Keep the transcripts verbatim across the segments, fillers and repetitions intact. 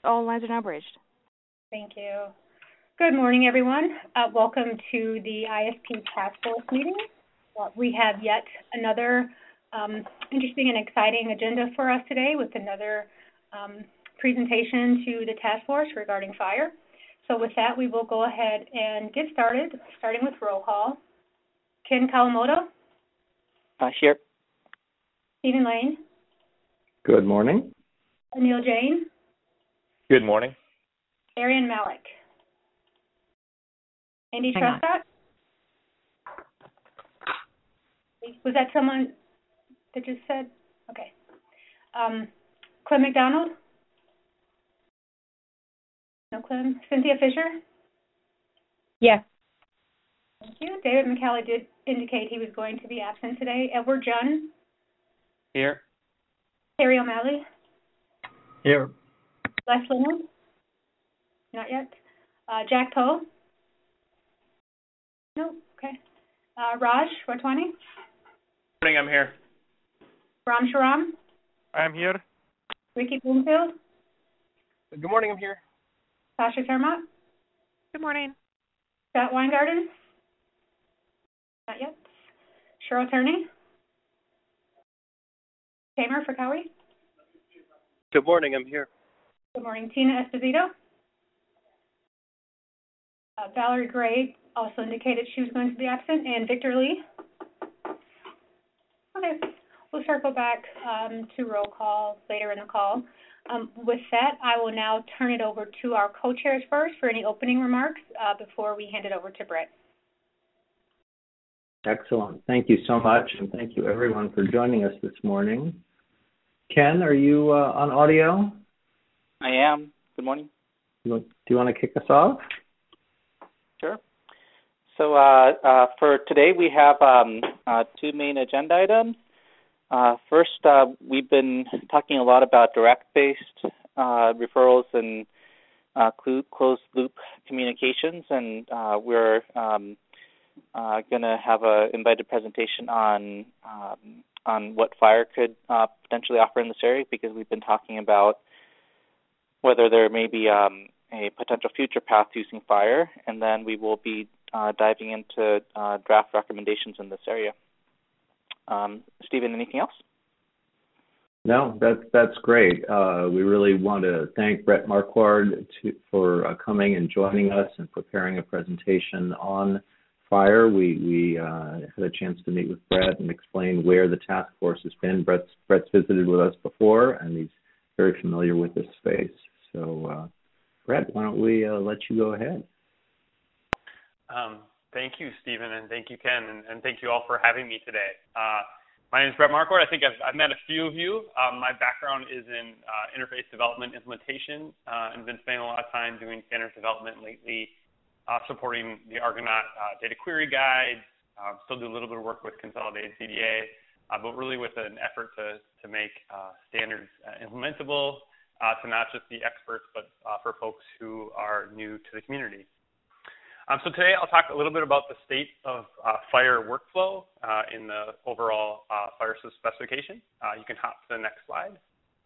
All lines are now bridged. Thank you. Good morning, everyone. Uh, welcome to the I S P Task Force meeting. Uh, we have yet another um, interesting and exciting agenda for us today with another um, presentation to the task force regarding fire. So with that, we will go ahead and get started, starting with roll call. Ken Kawamoto. Uh, here. Stephen Lane. Good morning. Anil Jain. Good morning. Arian Malik. Andy Truscott? Was that someone that just said? Okay. Um, Clem McDonald? No Clem. Cynthia Fisher? Yes. Thank you. David McCallie did indicate he was going to be absent today. Edward Junn? Here. Terry O'Malley? Here. Les Leonard? Not yet. Uh, Jack Poe? No. Okay. Uh, Raj Ratwani? Good morning, I'm here. Ram Sharam? I'm here. Ricky Bloomfield? Good morning, I'm here. Sasha Termott? Good morning. Scott Weingarten? Not yet. Cheryl Turney? Tamer Fakawi? Good morning, I'm here. Good morning. Tina Esposito? Uh, Valerie Gray also indicated she was going to be absent, and Victor Lee. Okay, we'll circle back um, to roll call later in the call. Um, with that, I will now turn it over to our co-chairs first for any opening remarks uh, before we hand it over to Brett. Excellent. Thank you so much, and thank you everyone for joining us this morning. Ken, are you uh, on audio? I am. Good morning. Do you want to kick us off? Sure. So uh, uh, for today, we have um, uh, two main agenda items. Uh, first, uh, we've been talking a lot about direct-based uh, referrals and uh, closed-loop communications, and uh, we're um, uh, going to have an invited presentation on um, on what fire could uh, potentially offer in this area, because we've been talking about whether there may be um, a potential future path to using fire, and then we will be uh, diving into uh, draft recommendations in this area. Um, Stephen, anything else? No, that's that's great. Uh, we really want to thank Brett Marquardt to, for uh, coming and joining us and preparing a presentation on fire. We we uh, had a chance to meet with Brett and explain where the task force has been. Brett's Brett's visited with us before, and he's very familiar with this space. So, uh, Brett, why don't we uh, let you go ahead? Um, thank you, Stephen, and thank you, Ken, and, and thank you all for having me today. Uh, my name is Brett Marquardt. I think I've, I've met a few of you. Um, my background is in uh, interface development implementation, uh, and been spending a lot of time doing standards development lately, uh, supporting the Argonaut uh, data query guides. Uh, still do a little bit of work with Consolidated C D A, uh, but really with an effort to, to make uh, standards uh, implementable uh, to not just the experts, but uh, for folks who are new to the community. Um, so today I'll talk a little bit about the state of uh, fire workflow uh, in the overall uh, fire specification. Uh, you can hop to the next slide.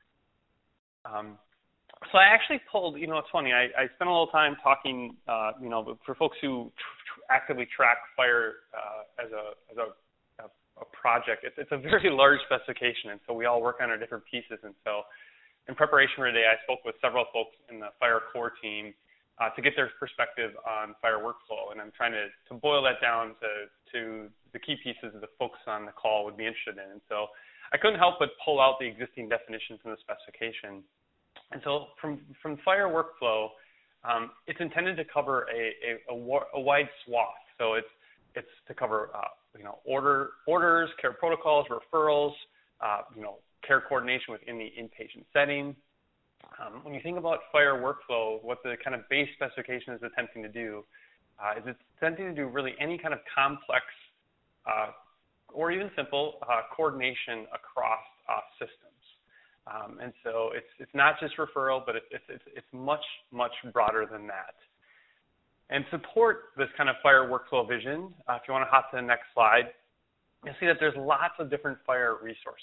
Um, so I actually pulled, you know, it's funny, I, I spent a little time talking, uh, you know, for folks who tr tr actively track fire uh, as, a, as a, a, a project, it's, it's a very large specification, and so we all work on our different pieces. And so in preparation for today, I spoke with several folks in the fire core team Uh, to get their perspective on fire workflow, and I'm trying to, to boil that down to, to the key pieces that the folks on the call would be interested in. And so I couldn't help but pull out the existing definitions in the specification. And so from, from fire workflow, um, it's intended to cover a, a, a, a wide swath. So it's, it's to cover uh, you know, order, orders, care protocols, referrals, uh, you know, care coordination within the inpatient setting. Um, when you think about fire workflow, what the kind of base specification is attempting to do uh, is it's attempting to do really any kind of complex uh, or even simple uh, coordination across uh, systems. Um, and so it's it's not just referral, but it's it's it's much much broader than that. And support this kind of fire workflow vision. Uh, if you want to hop to the next slide, you'll see that there's lots of different fire resources.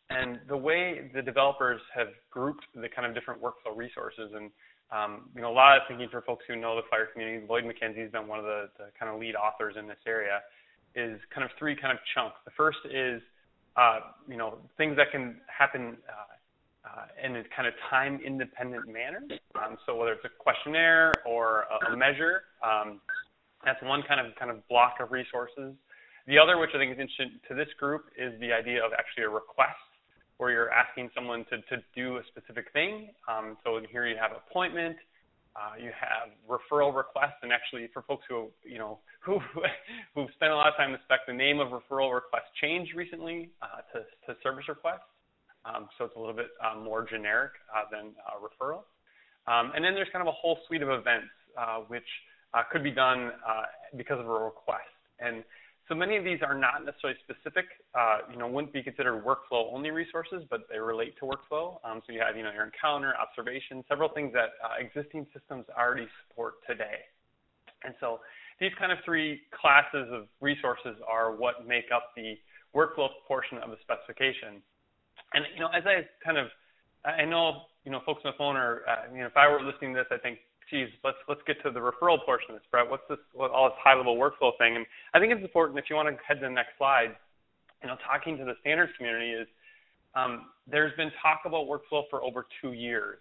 And the way the developers have grouped the kind of different workflow resources, and um, you know, a lot of thinking for folks who know the FHIR community, Lloyd McKenzie has been one of the, the kind of lead authors in this area, is kind of three kind of chunks. The first is, uh, you know, things that can happen uh, uh, in a kind of time-independent manner. Um, so whether it's a questionnaire or a, a measure, um, that's one kind of kind of block of resources. The other, which I think is interesting to this group, is the idea of actually a request, where you're asking someone to, to do a specific thing. Um, so here you have appointment, uh, you have referral requests, and actually for folks who, you know, who, who've spent a lot of time to spec, the name of referral request changed recently uh, to, to service request. Um, so it's a little bit uh, more generic uh, than uh, referral. Um, and then there's kind of a whole suite of events uh, which uh, could be done uh, because of a request. And so many of these are not necessarily specific, uh, you know, wouldn't be considered workflow-only resources, but they relate to workflow. Um, so you have, you know, your encounter, observation, several things that uh, existing systems already support today. And so these kind of three classes of resources are what make up the workflow portion of the specification. And, you know, as I kind of, I know, you know, folks on the phone are, uh, you know, if I were listening to this, I think, geez, let's let's get to the referral portion of this, Brett. What's this, what, all this high-level workflow thing? And I think it's important, if you want to head to the next slide, you know, talking to the standards community is, um, there's been talk about workflow for over two years.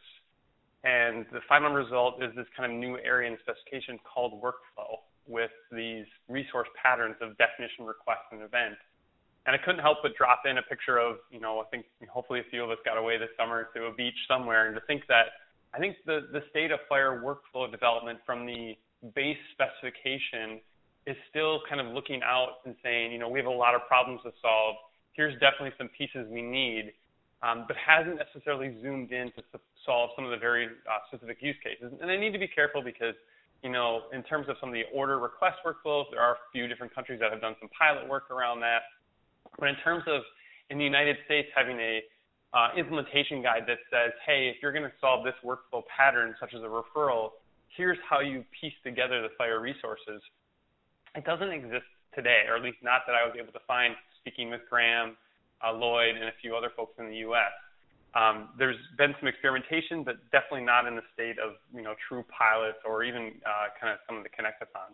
And the final result is this kind of new area in the specification called workflow, with these resource patterns of definition, request, and event. And I couldn't help but drop in a picture of, you know, I think hopefully a few of us got away this summer to a beach somewhere, and to think that I think the, the state of FHIR workflow development from the base specification is still kind of looking out and saying, you know, we have a lot of problems to solve. Here's definitely some pieces we need, um, but hasn't necessarily zoomed in to solve some of the very uh, specific use cases. And I need to be careful because, you know, in terms of some of the order request workflows, there are a few different countries that have done some pilot work around that. But in terms of, in the United States, having a Uh, implementation guide that says, hey, if you're going to solve this workflow pattern, such as a referral, here's how you piece together the FHIR resources. It doesn't exist today, or at least not that I was able to find, speaking with Graham, uh, Lloyd, and a few other folks in the U S. Um, there's been some experimentation, but definitely not in the state of, you know, true pilots or even uh, kind of some of the connectathons.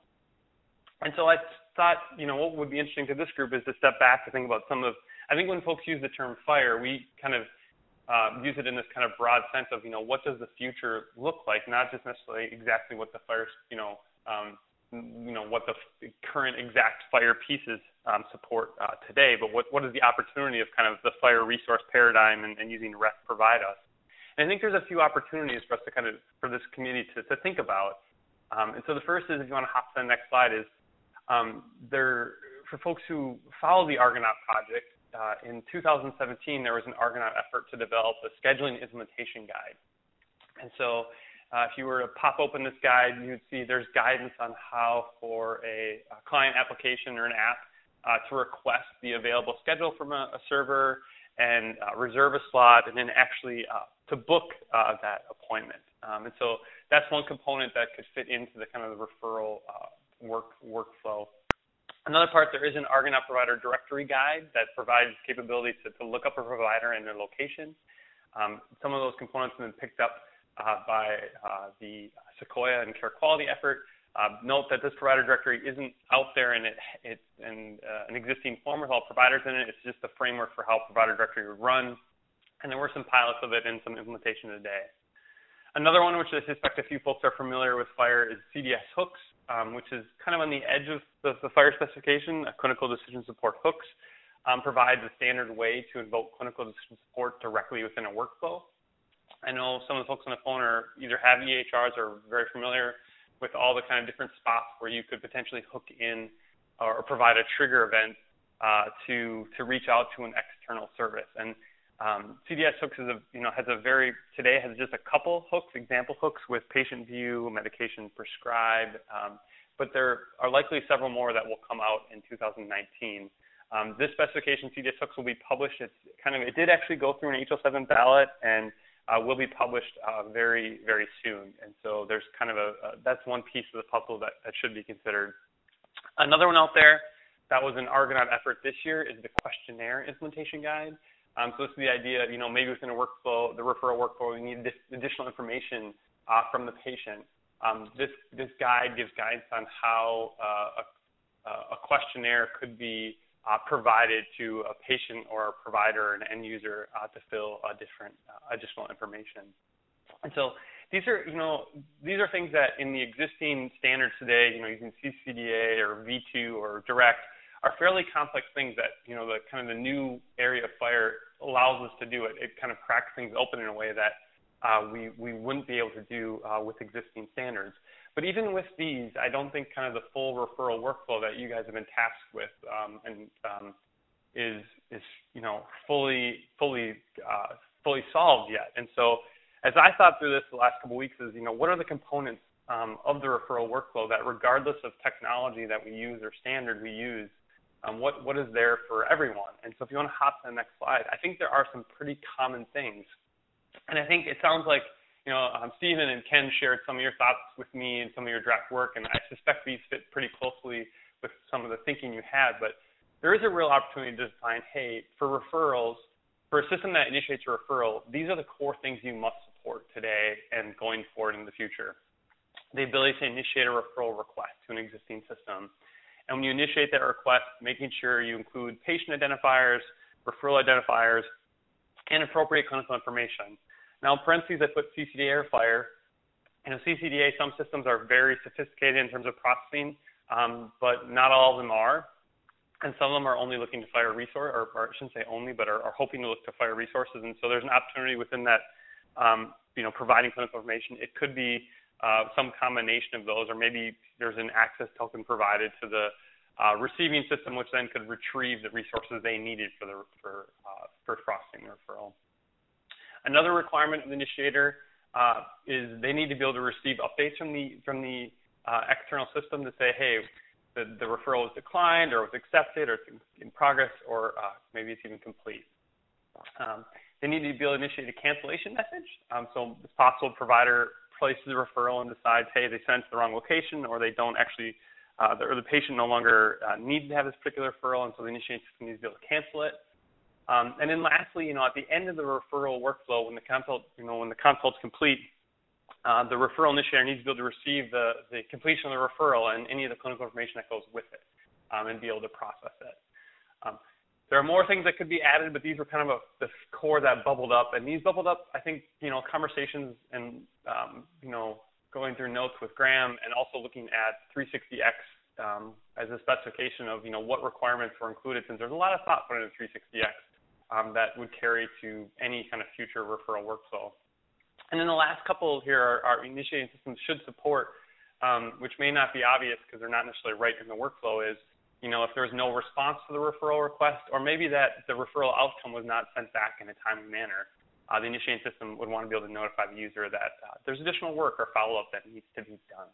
And so I thought, you know, what would be interesting to this group is to step back to think about some of, I think when folks use the term FHIR, we kind of uh, use it in this kind of broad sense of, you know, what does the future look like, not just necessarily exactly what the FHIR, you know, um, you know, what the current exact FHIR pieces um, support uh, today, but what, what is the opportunity of kind of the FHIR resource paradigm and, and using R E F provide us. And I think there's a few opportunities for us to kind of, for this community to, to think about. Um, and so the first is, if you want to hop to the next slide, is um, there, for folks who follow the Argonaut project, Uh, in two thousand seventeen, there was an Argonaut effort to develop a scheduling implementation guide. And so uh, if you were to pop open this guide, you'd see there's guidance on how for a, a client application or an app uh, to request the available schedule from a, a server and uh, reserve a slot, and then actually uh, to book uh, that appointment. Um, and so that's one component that could fit into the kind of the referral uh, work workflow. Another part, there is an Argonaut provider directory guide that provides capability to, to look up a provider and their location. Um, some of those components have been picked up uh, by uh, the Sequoia and Care Quality effort. Uh, note that this provider directory isn't out there in, it, it, in uh, an existing form with all providers in it. It's just a framework for how provider directory would run. And there were some pilots of it and some implementation today. Another one, which I suspect a few folks are familiar with FHIR, is C D S hooks. Um, which is kind of on the edge of the, the FHIR specification. A clinical decision support hooks um, provides a standard way to invoke clinical decision support directly within a workflow. I know some of the folks on the phone are either have E H Rs or very familiar with all the kind of different spots where you could potentially hook in or provide a trigger event uh, to to reach out to an external service. And Um, C D S hooks is a, you know, has a very, today has just a couple hooks, example hooks with patient view, medication prescribed, um, but there are likely several more that will come out in two thousand nineteen. Um, this specification, C D S hooks, will be published. It's kind of, it did actually go through an H L seven ballot and uh, will be published uh, very, very soon. And so there's kind of a, a, that's one piece of the puzzle that, that should be considered. Another one out there that was an Argonaut effort this year is the questionnaire implementation guide. Um, so this is the idea, you know, maybe within a workflow, the referral workflow, we need this additional information uh, from the patient. Um, this, this guide gives guidance on how uh, a, a questionnaire could be uh, provided to a patient or a provider, an end user, uh, to fill uh, different uh, additional information. And so these are, you know, these are things that in the existing standards today, you know, using C C D A or V two or Direct, are fairly complex things that, you know, the kind of the new area of FHIR allows us to do it. It kind of cracks things open in a way that uh, we, we wouldn't be able to do uh, with existing standards. But even with these, I don't think kind of the full referral workflow that you guys have been tasked with um, and um, is, is, you know, fully, fully, uh, fully solved yet. And so as I thought through this the last couple of weeks is, you know, what are the components um, of the referral workflow that regardless of technology that we use or standard we use, Um, what, what is there for everyone? And so if you want to hop to the next slide, I think there are some pretty common things. And I think it sounds like, you know, um, Stephen and Ken shared some of your thoughts with me and some of your draft work, and I suspect these fit pretty closely with some of the thinking you had. But there is a real opportunity to define, hey, for referrals, for a system that initiates a referral, these are the core things you must support today and going forward in the future. The ability to initiate a referral request to an existing system. And when you initiate that request, making sure you include patient identifiers, referral identifiers, and appropriate clinical information. Now, in parentheses, I put C C D A or FHIR. And in C C D A, some systems are very sophisticated in terms of processing, um, but not all of them are. And some of them are only looking to FHIR resource, or, or I shouldn't say only, but are, are hoping to look to FHIR resources. And so there's an opportunity within that, um, you know, providing clinical information. It could be Uh, some combination of those, or maybe there's an access token provided to the uh, receiving system, which then could retrieve the resources they needed for the for uh, for processing the referral. Another requirement of the initiator uh, is they need to be able to receive updates from the from the uh, external system to say, hey, the, the referral was declined, or was accepted, or it's in, in progress, or uh, maybe it's even complete. Um, they need to be able to initiate a cancellation message. Um, so it's possible provider places the referral and decides, hey, they sent to the wrong location, or they don't actually, uh, the, or the patient no longer uh, needs to have this particular referral, and so the initiating system needs to be able to cancel it. Um, and then lastly, you know, at the end of the referral workflow, when the consult, you know, when the consult's complete, uh, the referral initiator needs to be able to receive the, the completion of the referral and any of the clinical information that goes with it, um, and be able to process it. Um, There are more things that could be added, but these were kind of a, the core that bubbled up. And these bubbled up, I think, you know, conversations and, um, you know, going through notes with Graham, and also looking at three sixty X um, as a specification of, you know, what requirements were included, since there's a lot of thought put into three sixty X um, that would carry to any kind of future referral workflow. And then the last couple here are, are initiating systems should support, um, which may not be obvious because they're not necessarily right in the workflow, is, you know, if there's no response to the referral request, or maybe that the referral outcome was not sent back in a timely manner, uh, the initiating system would want to be able to notify the user that uh, there's additional work or follow-up that needs to be done.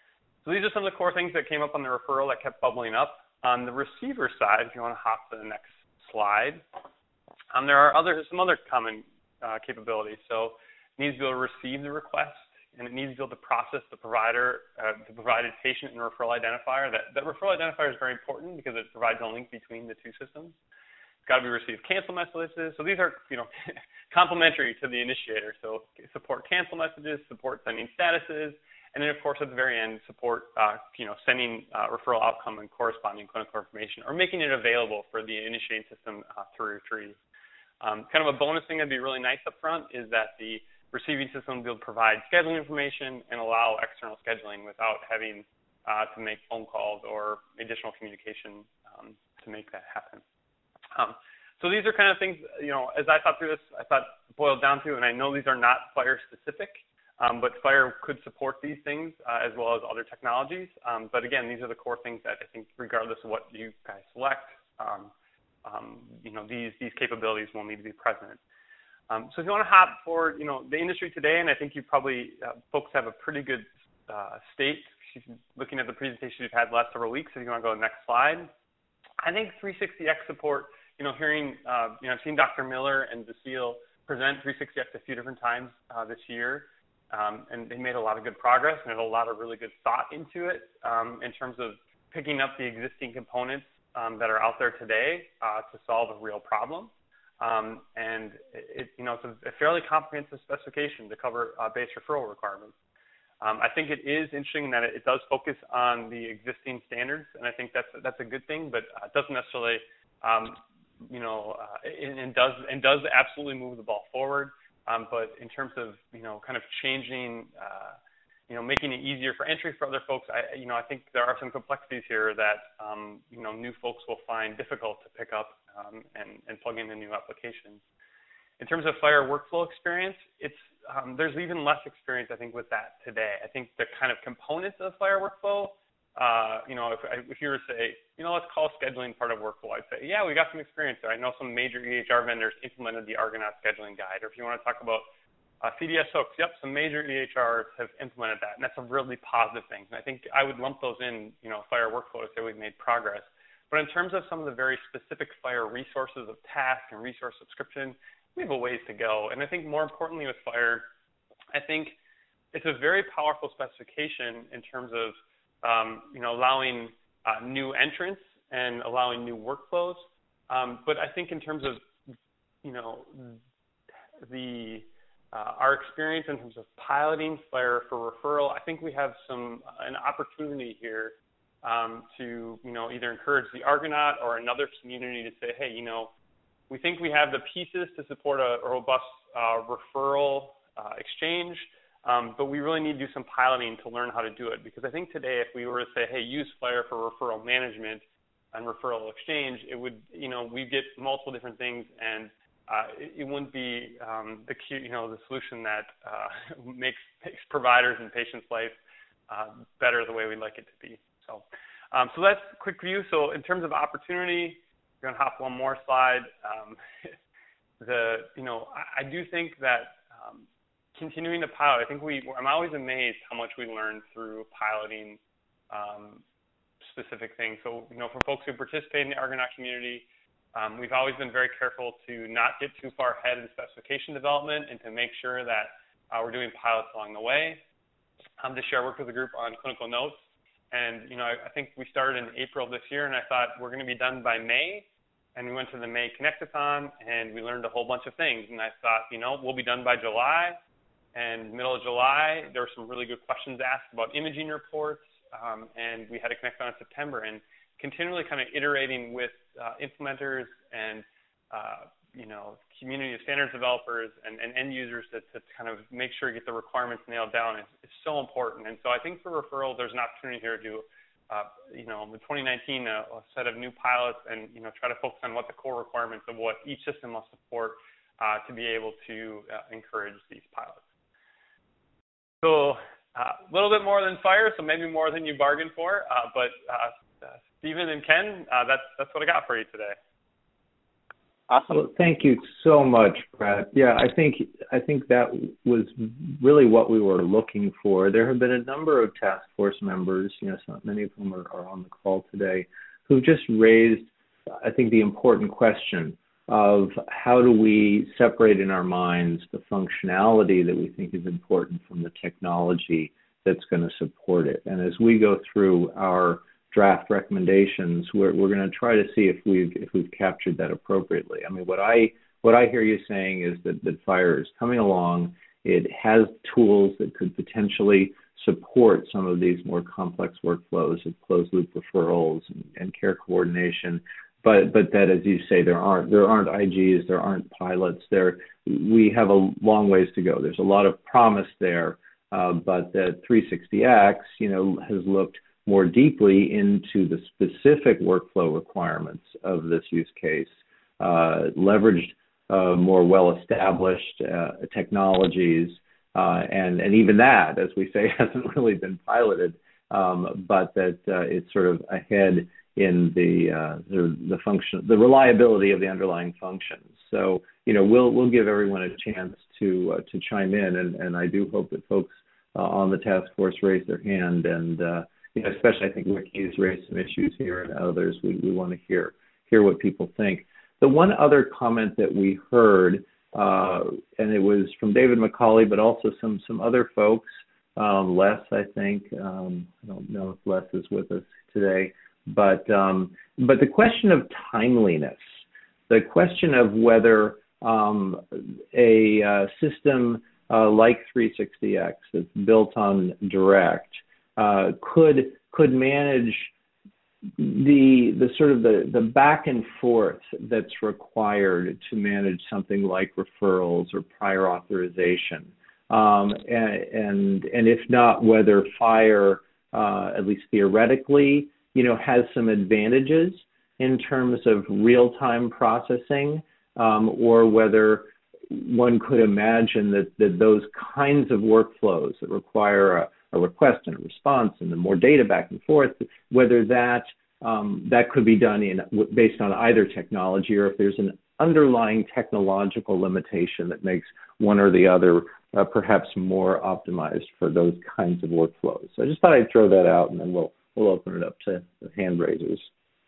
So these are some of the core things that came up on the referral that kept bubbling up. On the receiver side, if you want to hop to the next slide, um, there are other, some other common uh, capabilities. So it needs to be able to receive the request, and it needs to be able to process the provider, uh, the provided patient and referral identifier. That, that referral identifier is very important because it provides a link between the two systems. It's got to be received cancel messages. So these are, you know, complementary to the initiator. So support cancel messages, support sending statuses, and then of course at the very end support, uh, you know, sending uh, referral outcome and corresponding clinical information, or making it available for the initiating system uh, to retrieve. Um, kind of a bonus thing that'd be really nice up front is that the receiving system will be able to provide scheduling information and allow external scheduling without having uh, to make phone calls or additional communication um, to make that happen. Um, so these are kind of things, you know, as I thought through this, I thought boiled down to, and I know these are not FHIR specific, um, but FHIR could support these things uh, as well as other technologies. Um, but again, these are the core things that I think, regardless of what you guys select, um, um, you know, these these capabilities will need to be present. Um, so if you want to hop forward, you know, the industry today, and I think you probably, uh, folks have a pretty good uh, state, looking at the presentation you've had the last several weeks. If you want to go to the next slide. I think three sixty X support, you know, hearing, uh, you know, I've seen Doctor Miller and Vasile present three sixty X a few different times uh, this year, um, and they made a lot of good progress and had a lot of really good thought into it um, in terms of picking up the existing components um, that are out there today uh, to solve a real problem. Um, and it, you know, it's a, a fairly comprehensive specification to cover uh, base referral requirements. Um, I think it is interesting that it, it does focus on the existing standards, and I think that's that's a good thing, but uh, it doesn't necessarily, um, you know, uh, and, and does and does absolutely move the ball forward. Um, but in terms of, you know, kind of changing, uh, you know, making it easier for entry for other folks, I, you know, I think there are some complexities here that, um, you know, new folks will find difficult to pick up um, and, and plug into new applications. In terms of FHIR workflow experience, it's um, there's even less experience, I think, with that today. I think the kind of components of FHIR workflow, uh, you know, if, if you were to say, you know, let's call scheduling part of workflow, I'd say, yeah, we got some experience there. I know some major E H R vendors implemented the Argonaut scheduling guide. Or if you want to talk about uh, C D S hooks, yep, some major E H Rs have implemented that, and that's a really positive thing. And I think I would lump those in, you know, FHIR workflow to say we've made progress. But in terms of some of the very specific FHIR resources of task and resource subscription, we have a ways to go. And I think more importantly with FHIR, I think it's a very powerful specification in terms of, um, you know, allowing uh, new entrants and allowing new workflows. Um, but I think in terms of, you know, the uh, our experience in terms of piloting FHIR for referral, I think we have some an opportunity here um, to, you know, either encourage the Argonaut or another community to say, hey, you know, we think we have the pieces to support a, a robust uh, referral uh, exchange, um, but we really need to do some piloting to learn how to do it. Because I think today, if we were to say, hey, use FHIR for referral management and referral exchange, it would, you know, we get multiple different things, and uh, it, it wouldn't be um, the, you know, the solution that uh, makes, makes providers and patients' life uh, better the way we'd like it to be. So, um, so that's a quick view. So in terms of opportunity, we're going to hop one more slide. Um, the, you know, I, I do think that um, continuing to pilot, I think we, I'm always amazed how much we learn through piloting um, specific things. So, you know, for folks who participate in the Argonaut community, um, we've always been very careful to not get too far ahead in specification development and to make sure that uh, we're doing pilots along the way. Um, this year I worked with a group on clinical notes. And, you know, I, I think we started in April this year, and I thought we're going to be done by May. And we went to the May Connectathon, and we learned a whole bunch of things. And I thought, you know, we'll be done by July. And middle of July, there were some really good questions asked about imaging reports. Um, and we had a Connectathon in September, and continually kind of iterating with uh, implementers and, uh, you know, community of standards developers and, and end users to, to kind of make sure you get the requirements nailed down is, is so important. And so I think for referral, there's an opportunity here to do, uh, you know, in twenty nineteen, a, a set of new pilots and, you know, try to focus on what the core requirements of what each system must support uh, to be able to uh, encourage these pilots. So uh, a little bit more than FHIR, so maybe more than you bargained for, uh, but uh, uh, Stephen and Ken, uh, that's, that's what I got for you today. Awesome. Well, thank you so much, Brett. Yeah, I think I think that was really what we were looking for. There have been a number of task force members, you know, so many of whom are, are on the call today, who've just raised, I think, the important question of how do we separate in our minds the functionality that we think is important from the technology that's going to support it. And as we go through our draft recommendations, we're we're going to try to see if we've if we've captured that appropriately. I mean, what I what I hear you saying is that that FHIR is coming along. It has tools that could potentially support some of these more complex workflows of closed loop referrals and, and care coordination. But but that, as you say, there aren't there aren't I Gs, there aren't pilots. There we have a long ways to go. There's a lot of promise there, uh, but that three sixty X, you know, has looked more deeply into the specific workflow requirements of this use case, uh, leveraged uh, more well-established uh, technologies, uh, and, and even that, as we say, hasn't really been piloted, um, but that uh, it's sort of ahead in the, uh, the the function, the reliability of the underlying functions. So, you know, we'll we'll give everyone a chance to uh, to chime in, and, and I do hope that folks uh, on the task force raise their hand and. Uh, You know, especially, I think Ricky's raised some issues here, and others. We, we want to hear hear what people think. The one other comment that we heard, uh, and it was from David McCauley, but also some some other folks. Um, Les, I think. Um, I don't know if Les is with us today, but um, but the question of timeliness the question of whether um, a uh, system uh, like three sixty X that's built on Direct uh, could could manage the the sort of the, the back and forth that's required to manage something like referrals or prior authorization. Um, and, and and if not, whether FHIR, uh, at least theoretically, you know, has some advantages in terms of real-time processing, um, or whether one could imagine that, that those kinds of workflows that require a, a request and a response and the more data back and forth, whether that um, that could be done in based on either technology, or if there's an underlying technological limitation that makes one or the other uh, perhaps more optimized for those kinds of workflows. So I just thought I'd throw that out, and then we'll we'll open it up to the hand raisers.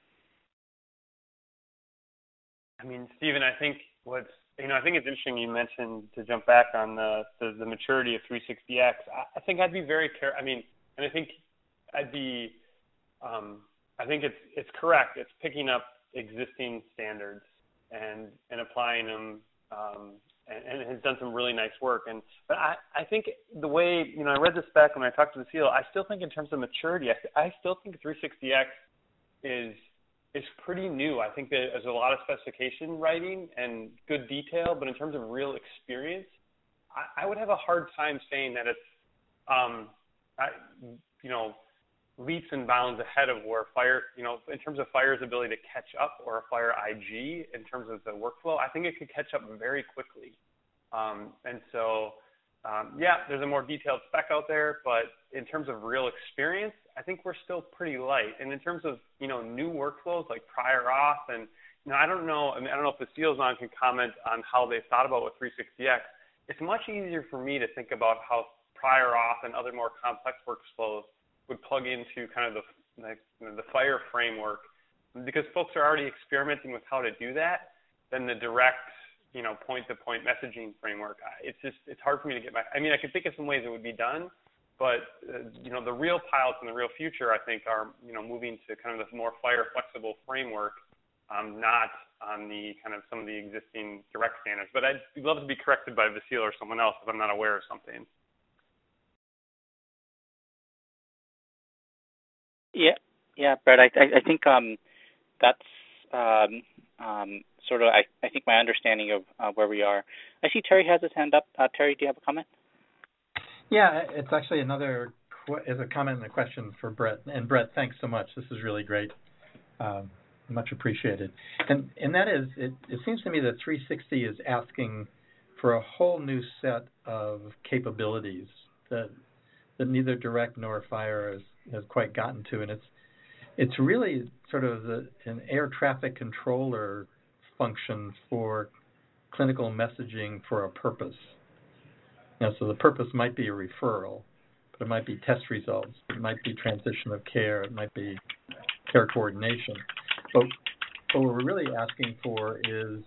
I mean, Stephen, I think what's, you know, I think it's interesting you mentioned, to jump back on the, the, the maturity of three sixty X. I, I think I'd be very careful. I mean, and I think I'd be, um, I think it's it's correct. It's picking up existing standards and and applying them, um, and, and has done some really nice work. And but I, I think the way, you know, I read the spec when I talked to the C E O, I still think in terms of maturity, I, I still think three sixty X is is pretty new. I think that there's a lot of specification writing and good detail, but in terms of real experience, I, I would have a hard time saying that it's, um, I, you know, leaps and bounds ahead of where FHIR, you know, in terms of FHIR's ability to catch up, or a FHIR I G in terms of the workflow. I think it could catch up very quickly. Um, and so, um, yeah, there's a more detailed spec out there, but in terms of real experience, I think we're still pretty light. And in terms of, you know, new workflows like prior auth, and, you know, I don't know, I mean, I don't know if the C E Os on can comment on how they thought about with three sixty X. It's much easier for me to think about how prior auth and other more complex workflows would plug into kind of the, like, you know, the FHIR framework, because folks are already experimenting with how to do that, than the direct, you know, point-to-point messaging framework. It's just, it's hard for me to get my, I mean, I could think of some ways it would be done, but, uh, you know, the real pilots in the real future, I think, are, you know, moving to kind of this more FHIR flexible framework, um, not on the kind of some of the existing direct standards. But I'd love to be corrected by Vasile or someone else if I'm not aware of something. Yeah, yeah, Brett, I, I, I think um, that's um, um, sort of, I, I think, my understanding of uh, where we are. I see Terry has his hand up. Uh, Terry, do you have a comment? Yeah, it's actually another is a comment and a question for Brett. And Brett, thanks so much. This is really great. Um, much appreciated. And and that is, it, it seems to me that three sixty is asking for a whole new set of capabilities that that neither Direct nor FHIR has, has quite gotten to. And it's it's really sort of the, an air traffic controller function for clinical messaging for a purpose. You know, so the purpose might be a referral, but it might be test results, it might be transition of care, it might be care coordination. But what we're really asking for is,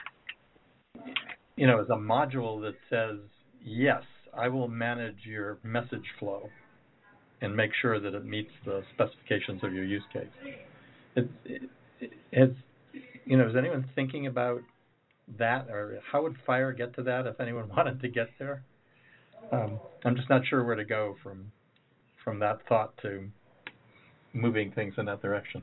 you know, is a module that says, yes, I will manage your message flow and make sure that it meets the specifications of your use case. It, it, it has, you know, is anyone thinking about that, or how would FHIR get to that if anyone wanted to get there? Um, I'm just not sure where to go from from that thought to moving things in that direction.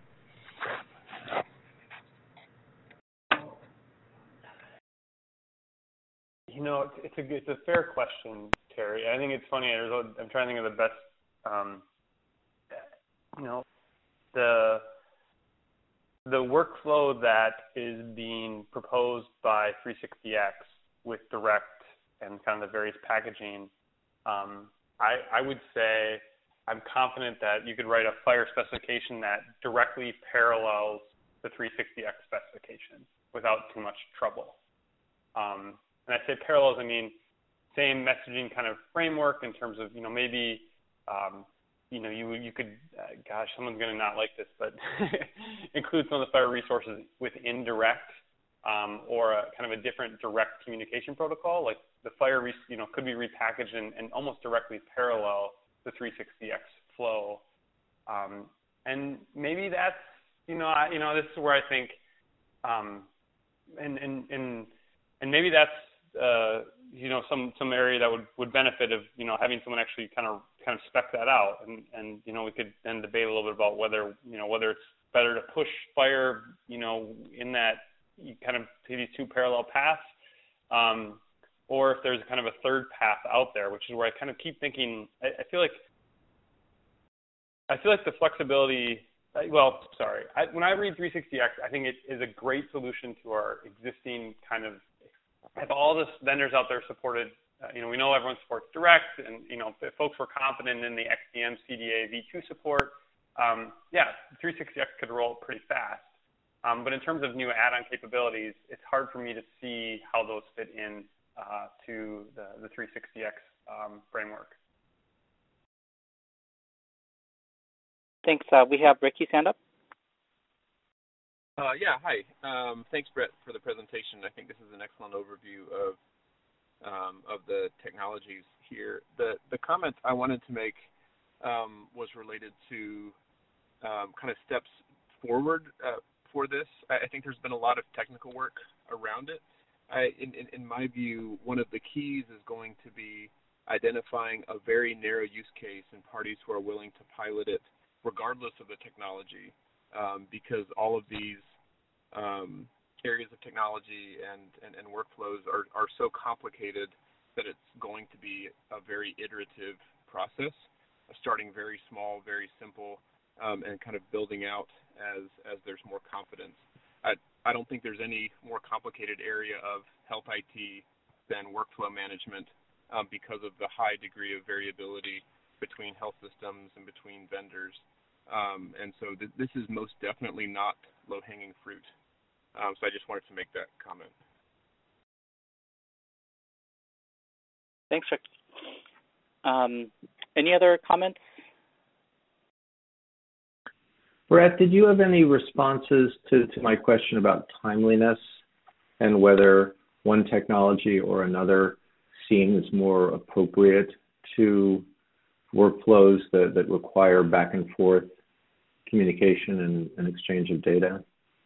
You know, it's a it's a fair question, Terry. I think it's funny. There's a, I'm trying to think of the best. Um, you know, the the workflow that is being proposed by three sixty X with Direct and kind of the various packaging, um, I, I would say I'm confident that you could write a FHIR specification that directly parallels the three sixty X specification without too much trouble. Um, and I say parallels, I mean same messaging kind of framework in terms of, you know, maybe, um, you know, you you could, uh, gosh, someone's going to not like this, but include some of the FHIR resources within Direct. Um, or a kind of a different direct communication protocol, like the FHIR, you know, could be repackaged and, and almost directly parallel the three sixty X flow. Um, and maybe that's, you know, I, you know, this is where I think, um, and and and and maybe that's uh, you know some some area that would, would benefit of you know having someone actually kind of kind of spec that out, and and you know we could then debate a little bit about whether you know whether it's better to push FHIR you know in that you kind of these two parallel paths, um, or if there's kind of a third path out there, which is where I kind of keep thinking. I, I feel like I feel like the flexibility. Well, sorry. I, when I read three sixty X, I think it is a great solution to our existing kind of. Have all the vendors out there supported? Uh, you know, we know everyone supports Direct, and you know, if folks were confident in the X D M C D A V two support, um, yeah, three sixty X could roll pretty fast. Um, but in terms of new add-on capabilities, it's hard for me to see how those fit in uh, to the, the three sixty X um, framework. Thanks. Uh, we have Ricky's hand up. Uh, yeah, hi. Um, thanks, Brett, for the presentation. I think this is an excellent overview of um, of the technologies here. The the comment I wanted to make um, was related to um, kind of steps forward uh, for this. I, I think there's been a lot of technical work around it. I, in, in, in my view, one of the keys is going to be identifying a very narrow use case and parties who are willing to pilot it regardless of the technology, um, because all of these um, areas of technology and, and, and workflows are, are so complicated that it's going to be a very iterative process, starting very small, very simple, um, and kind of building out as, as there's more confidence. I, I don't think there's any more complicated area of health I T than workflow management um, because of the high degree of variability between health systems and between vendors. Um, and so th- this is most definitely not low-hanging fruit. Um, so I just wanted to make that comment. Thanks, Rick. Um, any other comments? Brett, did you have any responses to, to my question about timeliness and whether one technology or another seems more appropriate to workflows that, that require back and forth communication and, and exchange of data?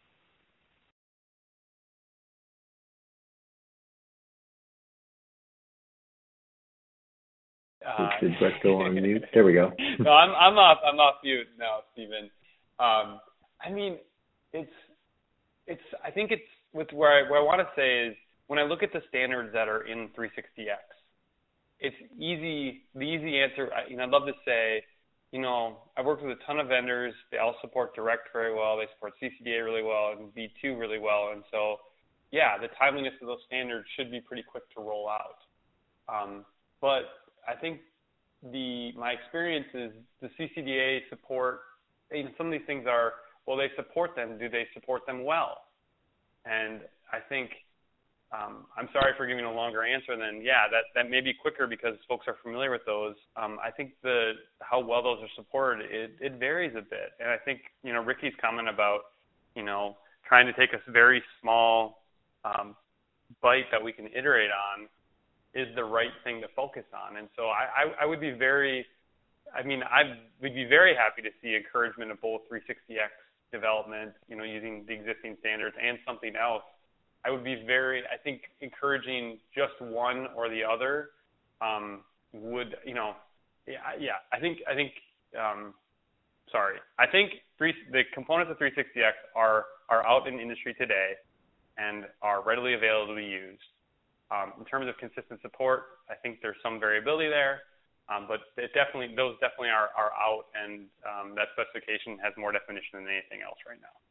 Uh, did, did Brett go on mute? There we go. no, I'm I'm off I'm off mute now, Stephen. Um, I mean, it's it's I think it's with where I, what I want to say is when I look at the standards that are in three sixty X, it's easy. The easy answer, you know, I'd love to say, you know, I've worked with a ton of vendors. They all support Direct very well. They support C C D A really well and V two really well. And so, yeah, the timeliness of those standards should be pretty quick to roll out. Um, but I think the my experience is the C C D A support, you know, some of these things are, well, they support them. Do they support them well? And I think, Um, I'm sorry for giving a longer answer than, yeah, that, that may be quicker because folks are familiar with those. Um, I think the how well those are supported, it, it varies a bit. And I think, you know, Ricky's comment about, you know, trying to take a very small um, bite that we can iterate on is the right thing to focus on. And so I, I, I would be very, I mean, I would be very happy to see encouragement of both three sixty X development, you know, using the existing standards and something else. I would be very, I think, encouraging just one or the other um, would, you know, yeah, yeah. I think, I think, um, sorry, I think three, the components of three sixty X are are out in industry today and are readily available to be used. Um, in terms of consistent support, I think there's some variability there, um, but it definitely, those definitely are are out, and um, that specification has more definition than anything else right now.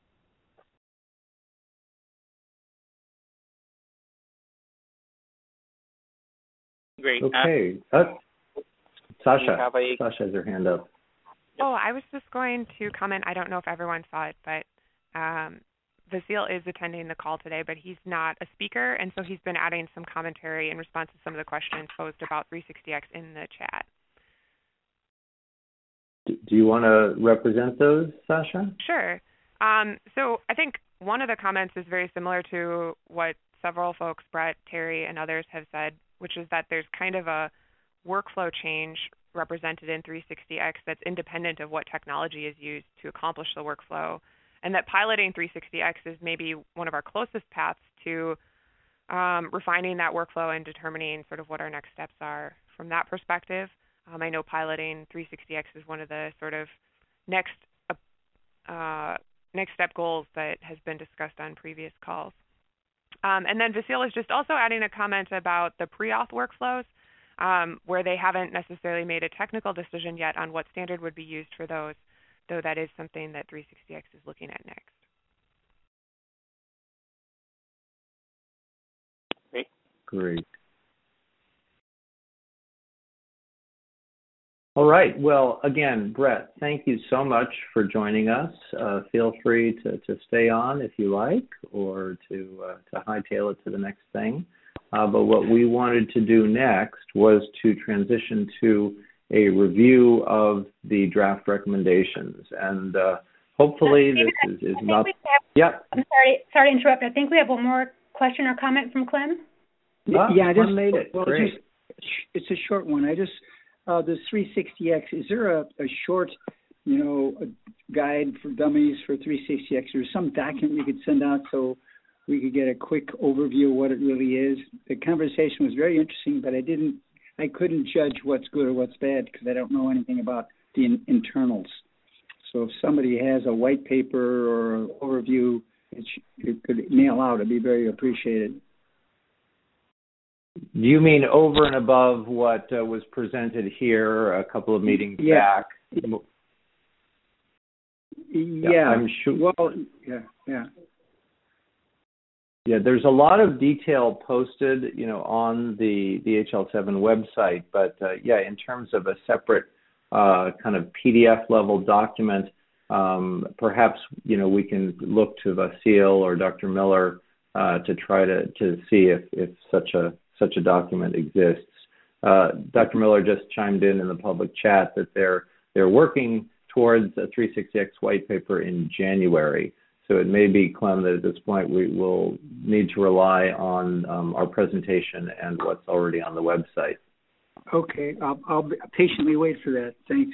Great. Okay. Uh, Sasha. A... Sasha has her hand up. Oh, I was just going to comment. I don't know if everyone saw it, but um, Vasil is attending the call today, but he's not a speaker, and so he's been adding some commentary in response to some of the questions posed about three sixty X in the chat. Do you want to represent those, Sasha? Sure. Um, so I think one of the comments is very similar to what several folks, Brett, Terry, and others have said, which is that there's kind of a workflow change represented in three sixty X that's independent of what technology is used to accomplish the workflow. and that piloting three sixty X is maybe one of our closest paths to um, refining that workflow and determining sort of what our next steps are from that perspective. Um, I know piloting three sixty X is one of the sort of next uh, next step goals that has been discussed on previous calls. Um, and then Vasil is just also adding a comment about the pre-auth workflows, um, where they haven't necessarily made a technical decision yet on what standard would be used for those, though that is something that three sixty X is looking at next. Great. Great. All right. Well, again, Brett, thank you so much for joining us. Uh, feel free to, to stay on if you like, or to, uh, to hightail it to the next thing. Uh, but what we wanted to do next was to transition to a review of the draft recommendations. And uh, hopefully uh, this is, is not... Have, yep. I'm sorry, sorry to interrupt. I think we have one more question or comment from Clem. Ah, yeah, I Clem just made it. Well, Great. Just, it's a short one. I just... Uh, this three sixty X, is there a, a short, you know, a guide for dummies for three sixty X, or some document you could send out so we could get a quick overview of what it really is? The conversation was very interesting, but I didn't, I couldn't judge what's good or what's bad because I don't know anything about the in, internals. So if somebody has a white paper or an overview it, sh- it could mail out, it'd be very appreciated. Do you mean over and above what uh, was presented here a couple of meetings yeah. back? Yeah, yeah, I'm sure. Well, yeah, yeah. Yeah, there's a lot of detail posted, you know, on the D H L seven website, but uh, yeah, in terms of a separate uh, kind of P D F level document, um, perhaps, you know, we can look to Vasil or Doctor Miller uh, to try to, to see if, if such a such a document exists. Uh, Doctor Miller just chimed in in the public chat that they're they're working towards a three sixty X white paper in January. So it may be, Clem, that at this point we will need to rely on um, our presentation and what's already on the website. Okay, I'll, I'll patiently wait for that. Thanks.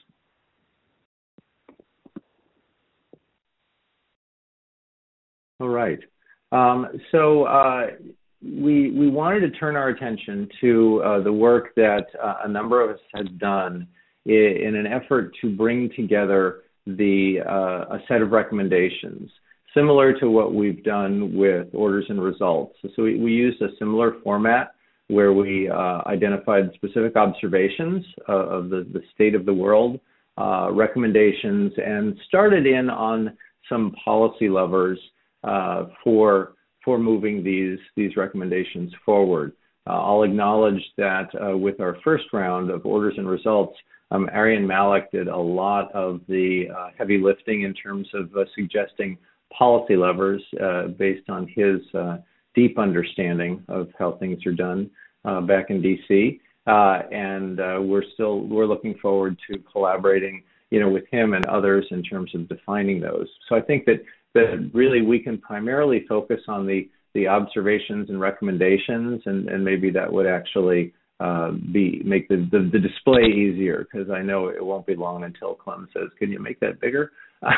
All right. Um, so uh, we we wanted to turn our attention to uh, the work that uh, a number of us has done in, in an effort to bring together the uh, a set of recommendations similar to what we've done with orders and results. So we, we used a similar format where we uh, identified specific observations uh, of the, the state of the world, uh, recommendations, and started in on some policy levers uh, for for moving these these recommendations forward. Uh, I'll acknowledge that uh, with our first round of orders and results, um, Aryan Malik did a lot of the uh, heavy lifting in terms of uh, suggesting policy levers uh, based on his uh, deep understanding of how things are done uh, back in D C. Uh, and uh, we're still we're looking forward to collaborating, you know, with him and others in terms of defining those. So I think that that really we can primarily focus on the the observations and recommendations, and, and maybe that would actually uh, be make the, the, the display easier, because I know it won't be long until Clem says, "Can you make that bigger?"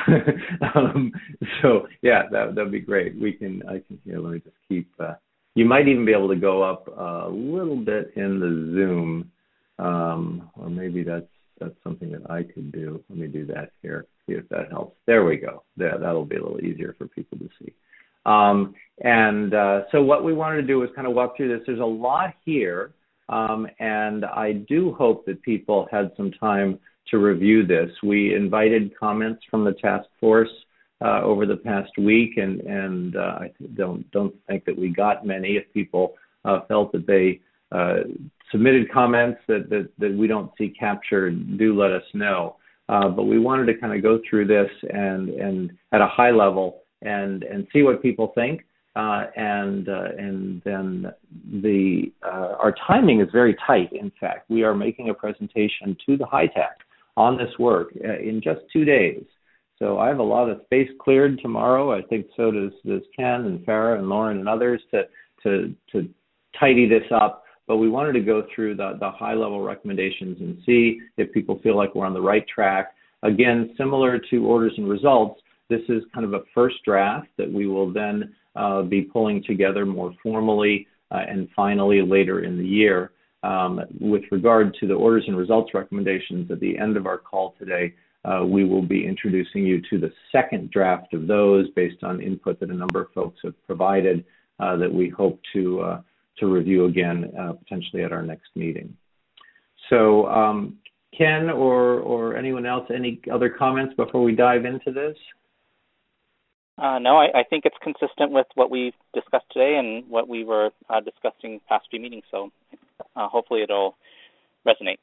um, so yeah, that that'd be great. We can I can here. Let me just keep. Uh, you might even be able to go up a little bit in the Zoom, um, or maybe that's that's something that I could do. Let me do that here. See if that helps. There we go. There, that'll be a little easier for people to see. Um, and uh, so what we wanted to do was kind of walk through this. There's a lot here, um, and I do hope that people had some time to review this. We invited comments from the task force uh, over the past week, and, and uh, I don't, don't think that we got many. If people uh, felt that they uh, submitted comments that, that, that we don't see captured, do let us know. Uh, but we wanted to kind of go through this and, and at a high level and, and see what people think. Uh, and uh, and then the uh, our timing is very tight. In fact, we are making a presentation to the HITAC on this work uh, in just two days. So I have a lot of space cleared tomorrow. I think so does, does Ken and Farah and Lauren and others to to to tidy this up. But we wanted to go through the, the high-level recommendations and see if people feel like we're on the right track. Again, similar to orders and results, This is kind of a first draft that we will then uh, be pulling together more formally uh, and finally later in the year. Um, with regard to the orders and results recommendations, at the end of our call today, uh, we will be introducing you to the second draft of those based on input that a number of folks have provided uh, that we hope to, uh, to review again uh, potentially at our next meeting. So um, Ken or, or anyone else, any other comments before we dive into this? Uh, no, I, I think it's consistent with what we discussed today and what we were uh, discussing past few meetings, so uh, hopefully it'll resonate.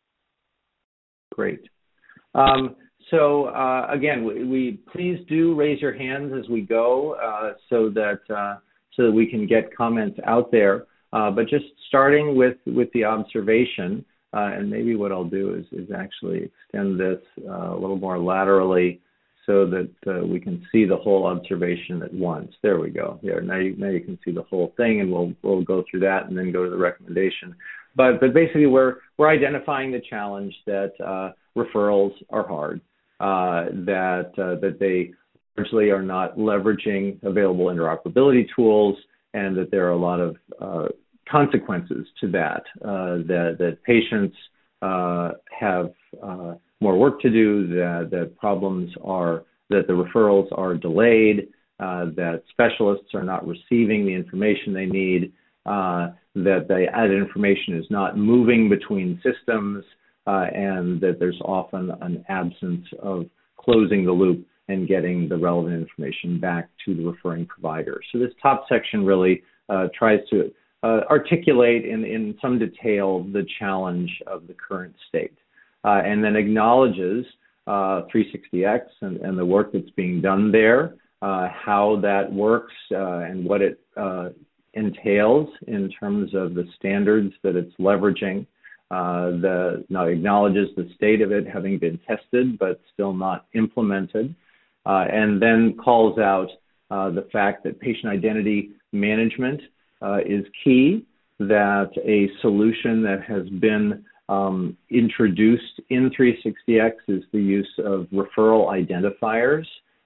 Great. Um, so uh, again, we, we please do raise your hands as we go uh, so that uh, so that we can get comments out there. Uh, but just starting with with the observation, uh, and maybe what I'll do is is actually extend this uh, a little more laterally so that uh, we can see the whole observation at once. There we go. There. Now you now you can see the whole thing, and we'll we'll go through that and then go to the recommendation. But but basically, we're we're identifying the challenge that uh, referrals are hard, uh, that uh, that they largely are not leveraging available interoperability tools, and that there are a lot of uh, consequences to that. Uh, that that patients uh, have uh, more work to do, that that problems are that the referrals are delayed, uh, that specialists are not receiving the information they need. Uh, that the added information is not moving between systems, uh, and that there's often an absence of closing the loop and getting the relevant information back to the referring provider. So this top section really uh, tries to uh, articulate in, in some detail the challenge of the current state, uh, and then acknowledges uh, three sixty X and, and the work that's being done there, uh, how that works uh, and what it uh, entails in terms of the standards that it's leveraging. Uh, the now acknowledges the state of it having been tested but still not implemented, uh, and then calls out uh, the fact that patient identity management uh, is key, that a solution that has been um, introduced in three sixty X is the use of referral identifiers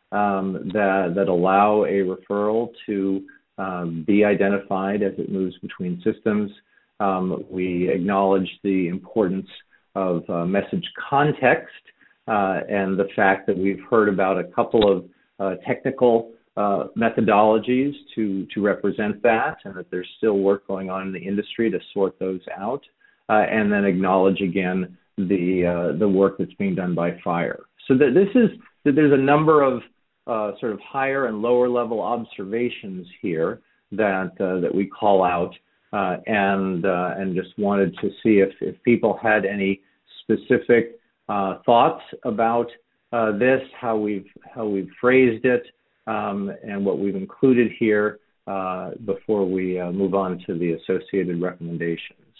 um, that, that allow a referral to Um, be identified as it moves between systems. Um, we acknowledge the importance of uh, message context uh, and the fact that we've heard about a couple of uh, technical uh, methodologies to, to represent that, and that there's still work going on in the industry to sort those out, uh, and then acknowledge again the, uh, the work that's being done by FHIR. So that this is, that there's a number of Uh, sort of higher and lower level observations here that uh, that we call out, uh, and uh, and just wanted to see if, if people had any specific uh, thoughts about uh, this, how we've how we've phrased it, um, and what we've included here uh, before we uh, move on to the associated recommendations.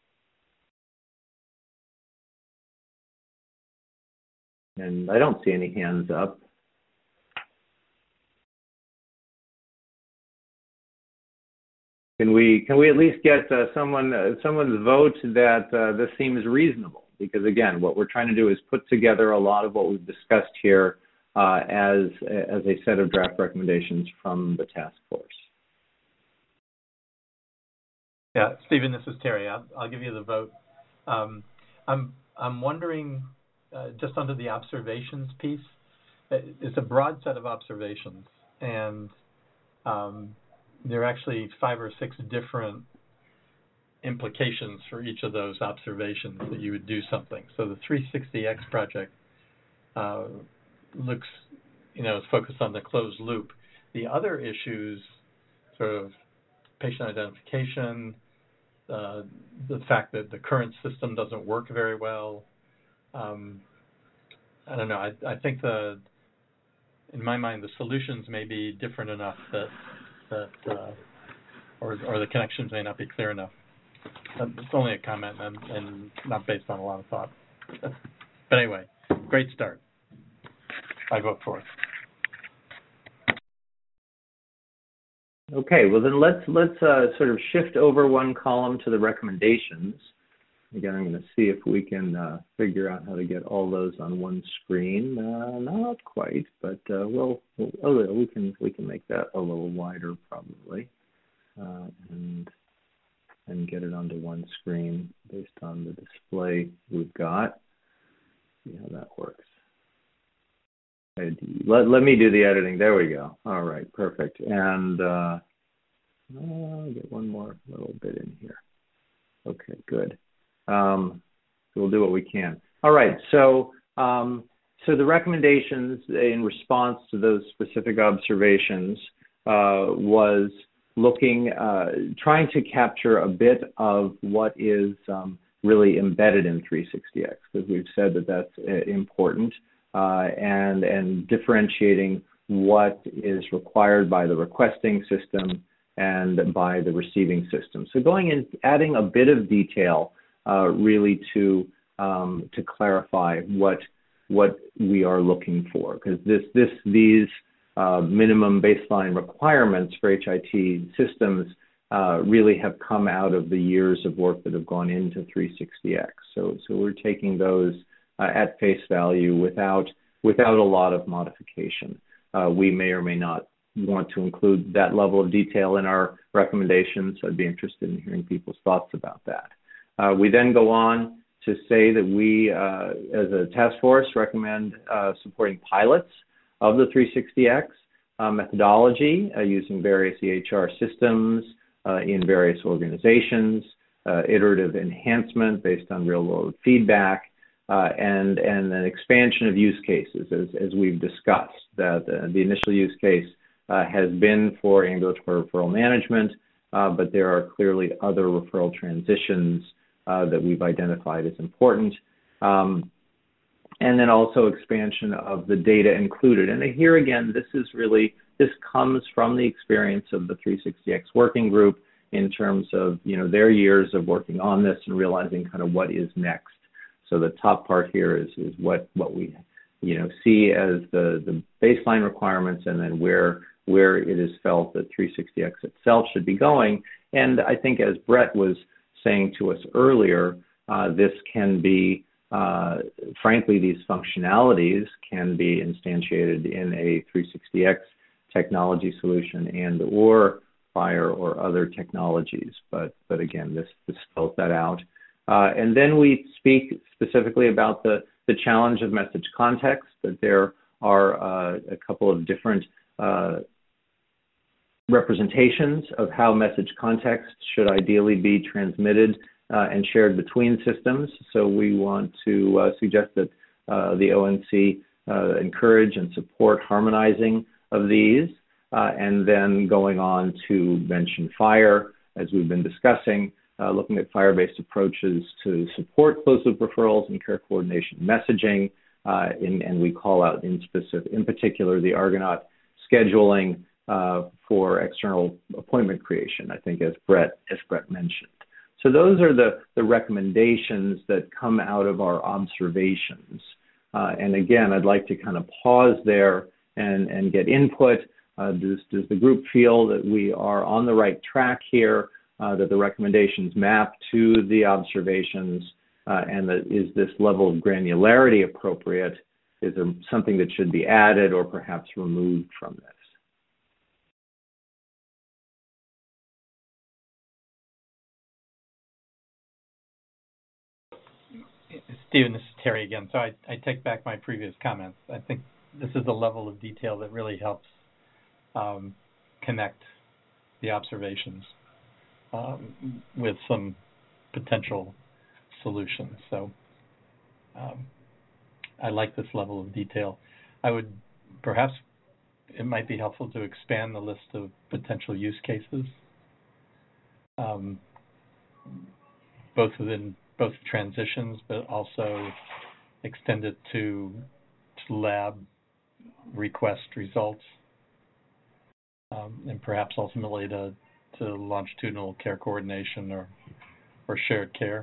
And I don't see any hands up. Can we can we at least get uh, someone uh, someone's vote that uh, this seems reasonable? Because again, what we're trying to do is put together a lot of what we've discussed here uh, as as a set of draft recommendations from the task force. Yeah, Stephen, this is Terry. I'll, I'll give you the vote. Um, I'm I'm wondering uh, just under the observations piece. It's a broad set of observations, and um, there are actually five or six different implications for each of those observations that you would do something. So the three sixty X project uh, looks, you know, is focused on the closed loop. The other issues, sort of patient identification, uh, the fact that the current system doesn't work very well. Um, I don't know. I, I think the, in my mind, the solutions may be different enough that that uh, or, or the connections may not be clear enough. It's only a comment and, and not based on a lot of thought. But anyway, great start. I vote for it. Okay, well then let's let's uh, sort of shift over one column to the recommendations. again, I'm going to see if we can uh, figure out how to get all those on one screen. Uh, not quite, but uh, we'll, we'll oh, we can we can make that a little wider probably, uh, and and get it onto one screen based on the display we've got. See how that works. Let, let me do the editing. There we go. All right, perfect. And uh, I'll get one more little bit in here. Okay, good. Um, so we'll do what we can. All right, so um, so the recommendations in response to those specific observations uh, was looking, uh, trying to capture a bit of what is um, really embedded in three sixty X, because we've said that that's uh, important, uh, and and differentiating what is required by the requesting system and by the receiving system. So going in, adding a bit of detail uh, really to um, to clarify what what we are looking for, because this this these uh, minimum baseline requirements for H I T systems uh, really have come out of the years of work that have gone into three sixty X. So so we're taking those uh, at face value without without a lot of modification. Uh, we may or may not want to include that level of detail in our recommendations. I'd be interested in hearing people's thoughts about that. Uh, we then go on to say that we, uh, as a task force, recommend uh, supporting pilots of the three sixty X uh, methodology uh, using various E H R systems uh, in various organizations, uh, iterative enhancement based on real-world feedback, Uh, and, and an expansion of use cases, as, as we've discussed. That uh, the initial use case uh, has been for ambulatory referral management, uh, but there are clearly other referral transitions uh, that we've identified as important. Um, and then also expansion of the data included. And here again, this is really, this comes from the experience of the three sixty X working group in terms of, you know, their years of working on this and realizing kind of what is next. So the top part here is, is what, what we, you know, see as the, the baseline requirements, and then where where it is felt that three sixty X itself should be going. And I think, as Brett was saying to us earlier, uh, this can be, uh, frankly, these functionalities can be instantiated in a three sixty X technology solution and or FHIR or other technologies. But but again, this, this spells that out. Uh, and then we speak specifically about the, the challenge of message context, that there are uh, a couple of different uh, representations of how message context should ideally be transmitted uh, and shared between systems. So we want to uh, suggest that uh, the O N C uh, encourage and support harmonizing of these, uh, and then going on to mention FHIR, as we've been discussing, Uh, looking at FHIR-based approaches to support closed-loop referrals and care coordination messaging, uh, in, and we call out in specific, in particular, the Argonaut scheduling uh, for external appointment creation, I think, as Brett, as Brett mentioned. So those are the, the recommendations that come out of our observations. Uh, and again, I'd like to kind of pause there and, and get input. Uh, does, does the group feel that we are on the right track here? Uh, that the recommendations map to the observations, uh, and that is this level of granularity appropriate? Is there something that should be added or perhaps removed from this? Stephen, this is Terry again. So I, I take back my previous comments. I think this is a level of detail that really helps um, connect the observations Um, with some potential solutions. So um, I like this level of detail. I would perhaps, it might be helpful to expand the list of potential use cases, um, both within both transitions, but also extend it to, to lab request results, um, and perhaps ultimately to to longitudinal care coordination or, or shared care.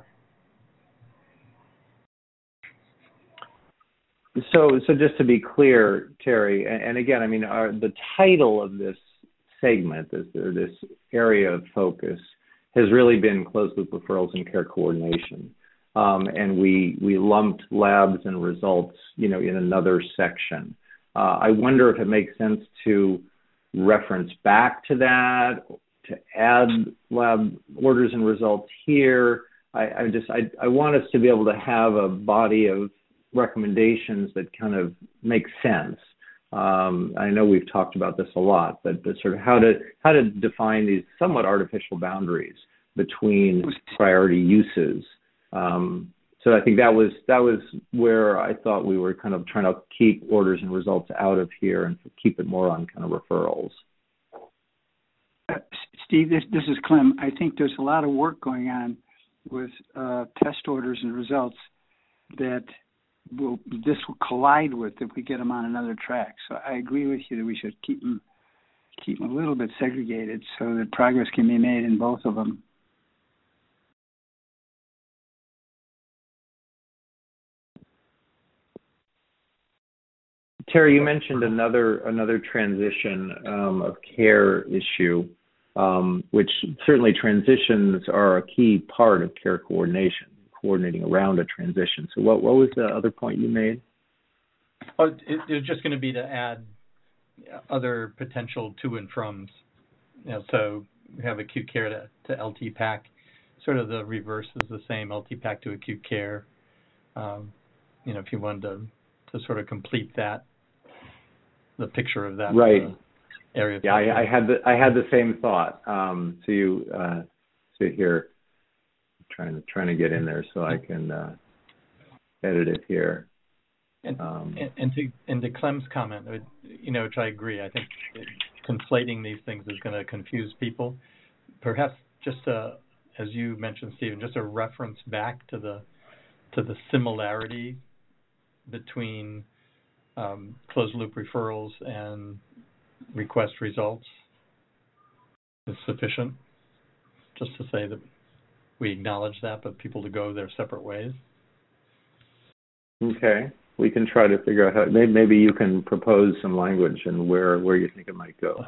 So, so just to be clear, Terry, and, and again, I mean, our, the title of this segment, this, or this area of focus, has really been closed loop referrals and care coordination. um, and we we lumped labs and results, you know, in another section. Uh, I wonder if it makes sense to reference back to that, to add lab orders and results here. I, I just I, I want us to be able to have a body of recommendations that kind of make sense. Um, I know we've talked about this a lot, but the sort of how to how to define these somewhat artificial boundaries between priority uses. Um, so I think that was that was where I thought we were kind of trying to keep orders and results out of here and keep it more on kind of referrals. Uh, Steve, this, this is Clem. I think there's a lot of work going on with uh, test orders and results that will this will collide with if we get them on another track. So I agree with you that we should keep them keep them a little bit segregated so that progress can be made in both of them. Terry, you mentioned another another transition um, of care issue, um, which certainly transitions are a key part of care coordination, coordinating around a transition. So what, what was the other point you made? Oh, it, it was just going to be to add other potential to and froms. You know, so we have acute care to, to L T PAC. Sort of the reverse is the same, L T PAC to acute care. Um, you know, if you wanted to, to sort of complete that, the picture of that right. uh, area. Of yeah, I, I had the I had the same thought. Um, so you uh, so here, trying to trying to get in there so I can uh, edit it here. And, um, and, and to and to Clem's comment, you know, which I agree. I think conflating these things is going to confuse people. Perhaps just a, as you mentioned, Stephen, just a reference back to the to the similarity between um, closed loop referrals and request results is sufficient. Just to say that we acknowledge that, but people to go their separate ways. Okay, we can try to figure out how. Maybe, maybe you can propose some language and where where you think it might go.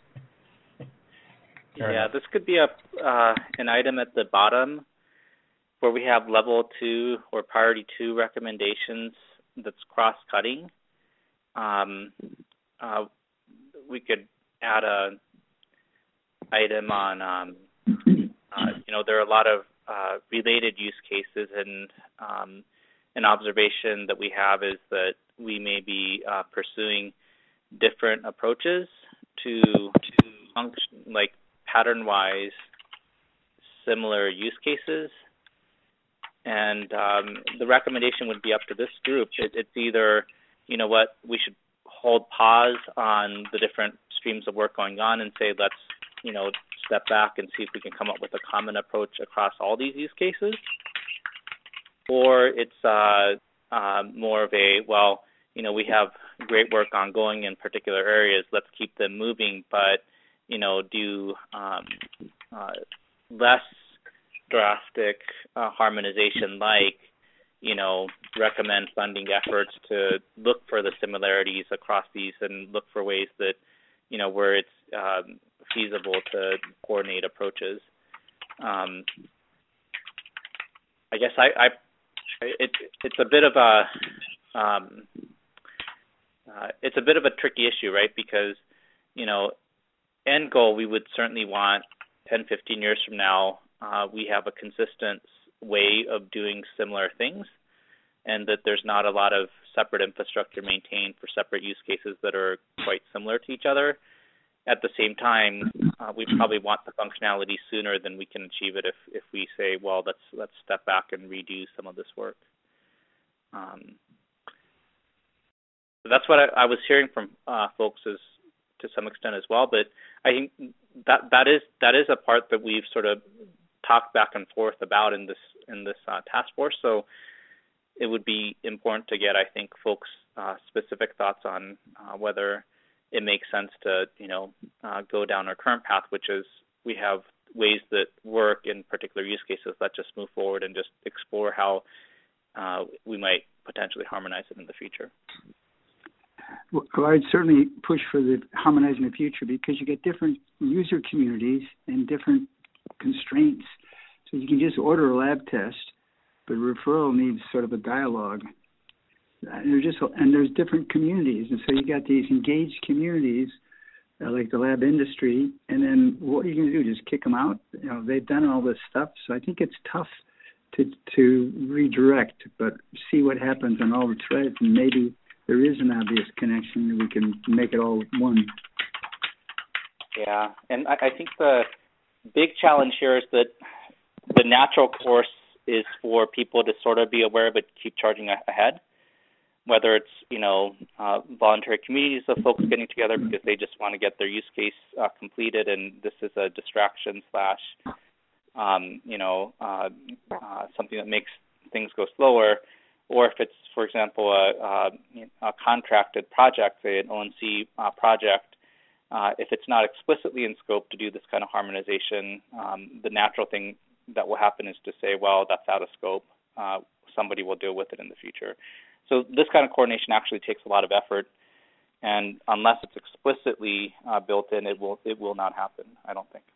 Yeah, this could be a uh, an item at the bottom where we have level two or priority two recommendations that's cross-cutting. Um, uh, we could add a item on, um, uh, you know, there are a lot of uh, related use cases, and um, an observation that we have is that we may be uh, pursuing different approaches to, to function, like pattern-wise similar use cases. And um, the recommendation would be up to this group. It, it's either, you know what, we should hold pause on the different streams of work going on and say, let's, you know, step back and see if we can come up with a common approach across all these use cases. Or it's uh, uh, more of a, well, you know, we have great work ongoing in particular areas. Let's keep them moving, but, you know, do um, uh, less drastic uh, harmonization, like, you know, recommend funding efforts to look for the similarities across these and look for ways that, you know, where it's um, feasible to coordinate approaches. Um, I guess I, I it, it's a bit of a um, uh, it's a bit of a tricky issue, right? Because, you know, end goal, we would certainly want ten, fifteen years from now, uh, we have a consistent way of doing similar things, and that there's not a lot of separate infrastructure maintained for separate use cases that are quite similar to each other. At the same time, uh, we probably want the functionality sooner than we can achieve it if, if we say, well, let's let's step back and redo some of this work. Um, so that's what I, I was hearing from uh, folks is, to some extent as well. But I think that that is that is a part that we've sort of talked back and forth about in this in this uh, task force. So it would be important to get, I think, folks' uh, specific thoughts on uh, whether it makes sense to, you know, uh, go down our current path, which is we have ways that work in particular use cases. Let's just move forward and just explore how uh, we might potentially harmonize it in the future. Well, I'd certainly push for the harmonize in the future, because you get different user communities and different constraints. So you can just order a lab test but referral needs sort of a dialogue. And there's just and there's different communities, and so you got these engaged communities uh, like the lab industry, and then what are you going to do? Just kick them out? You know, they've done all this stuff, so I think it's tough to to redirect, but see what happens on all the threads, and maybe there is an obvious connection, and we can make it all one. Yeah, and I, I think the big challenge here is that the natural course is for people to sort of be aware of it, keep charging ahead, whether it's, you know, uh, voluntary communities of folks getting together because they just want to get their use case uh, completed and this is a distraction slash, um, you know, uh, uh, something that makes things go slower, or if it's, for example, a, a, a contracted project, say an O N C uh, project, Uh, if it's not explicitly in scope to do this kind of harmonization, um, the natural thing that will happen is to say, well, that's out of scope. Uh, somebody will deal with it in the future. So this kind of coordination actually takes a lot of effort, and unless it's explicitly uh, built in, it will it will not happen, I don't think.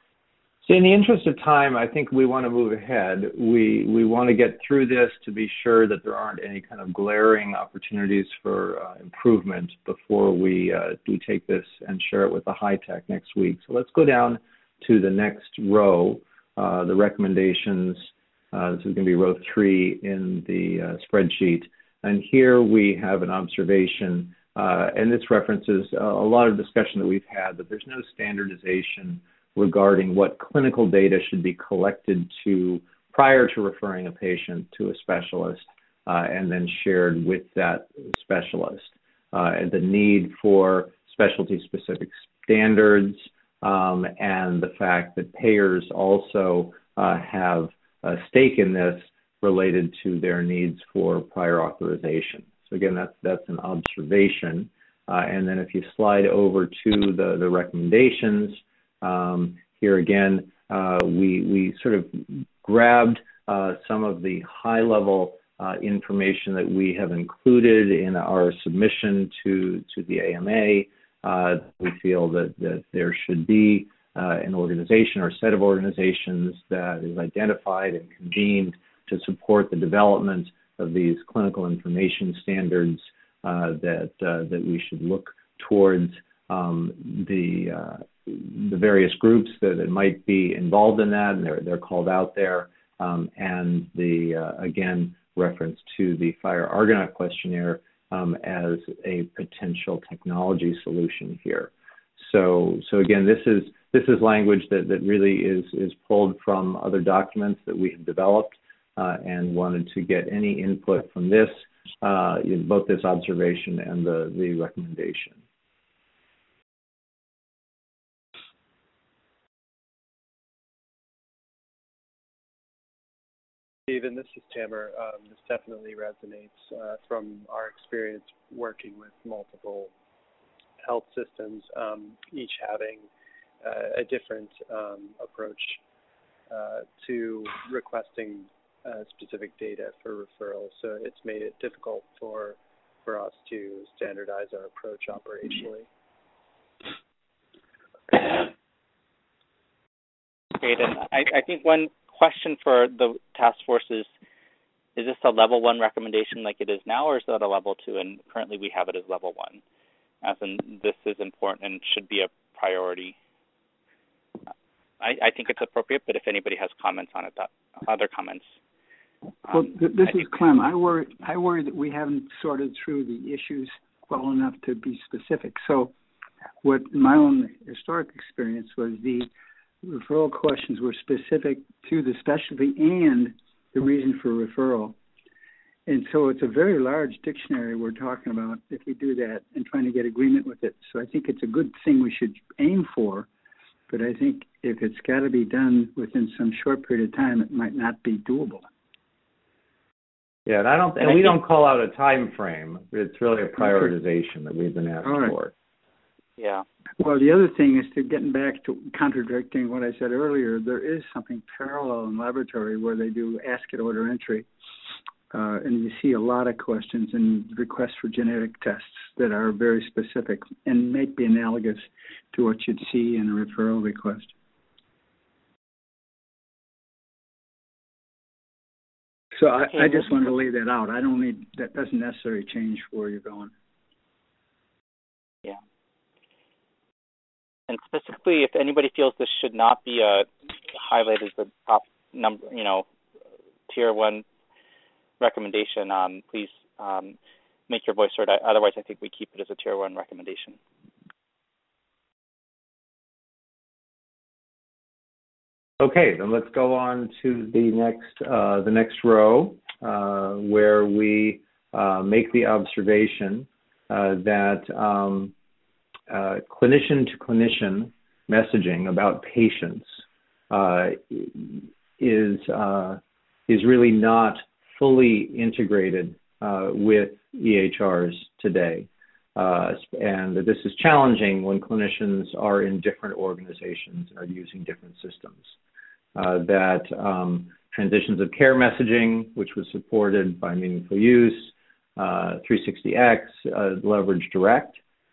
So in the interest of time, I think we want to move ahead. We we want to get through this to be sure that there aren't any kind of glaring opportunities for uh, improvement before we uh, do take this and share it with the high tech next week. So let's go down to the next row, uh, the recommendations. Uh, this is going to be row three in the uh, spreadsheet. And here we have an observation, uh, and this references a lot of discussion that we've had, that there's no standardization regarding what clinical data should be collected to prior to referring a patient to a specialist uh, and then shared with that specialist. Uh, and the need for specialty-specific standards um, and the fact that payers also uh, have a stake in this related to their needs for prior authorization. So again, that's, that's an observation. Uh, and then if you slide over to the, the recommendations, Um, here again, uh, we, we sort of grabbed uh, some of the high-level uh, information that we have included in our submission to, to the A M A. Uh, we feel that, that there should be uh, an organization or set of organizations that is identified and convened to support the development of these clinical information standards uh, that, uh, that we should look towards um, the uh, the various groups that, that might be involved in that, and they're, they're called out there, um, and the, uh, again, reference to the Fire Argonaut questionnaire um, as a potential technology solution here. So, so again, this is this is language that, that really is, is pulled from other documents that we have developed uh, and wanted to get any input from this, uh, both this observation and the, the recommendation. Stephen, this is Tamer. Um, this definitely resonates uh, from our experience working with multiple health systems, um, each having uh, a different um, approach uh, to requesting uh, specific data for referrals. So it's made it difficult for for us to standardize our approach operationally. Great, and I, I think one question for the task force is, is this a level one recommendation like it is now, or is that a level two? And currently we have it as level one, as in this is important and should be a priority. I, I think it's appropriate, but if anybody has comments on it, that, other comments. Um, well, th this I is Clem. I worry, I worry that we haven't sorted through the issues well enough to be specific. So what my own historic experience was, the referral questions were specific to the specialty and the reason for referral. And so it's a very large dictionary we're talking about if we do that and trying to get agreement with it. So I think it's a good thing we should aim for, but I think if it's got to be done within some short period of time, it might not be doable. Yeah, and I don't, and we don't call out a time frame. It's really a prioritization that we've been asked right. for. Yeah. Well, the other thing is, to getting back to contradicting what I said earlier, there is something parallel in laboratory where they do ask it order entry, uh, and you see a lot of questions and requests for genetic tests that are very specific and might be analogous to what you'd see in a referral request. So I, I just wanted to lay that out. I don't need, that doesn't necessarily change where you're going. Yeah. And specifically, if anybody feels this should not be uh, highlighted as the top number, you know, tier one recommendation, um, please um, make your voice heard. Otherwise, I think we keep it as a tier one recommendation. Okay, then let's go on to the next uh, the next row, uh, where we uh, make the observation uh, that um, uh, clinician-to-clinician messaging about patients uh, is uh, is really not fully integrated uh, with E H Rs today. Uh, and this is challenging when clinicians are in different organizations and are using different systems. Uh, that um, transitions of care messaging, which was supported by Meaningful Use, uh, three sixty X, uh, leverage direct,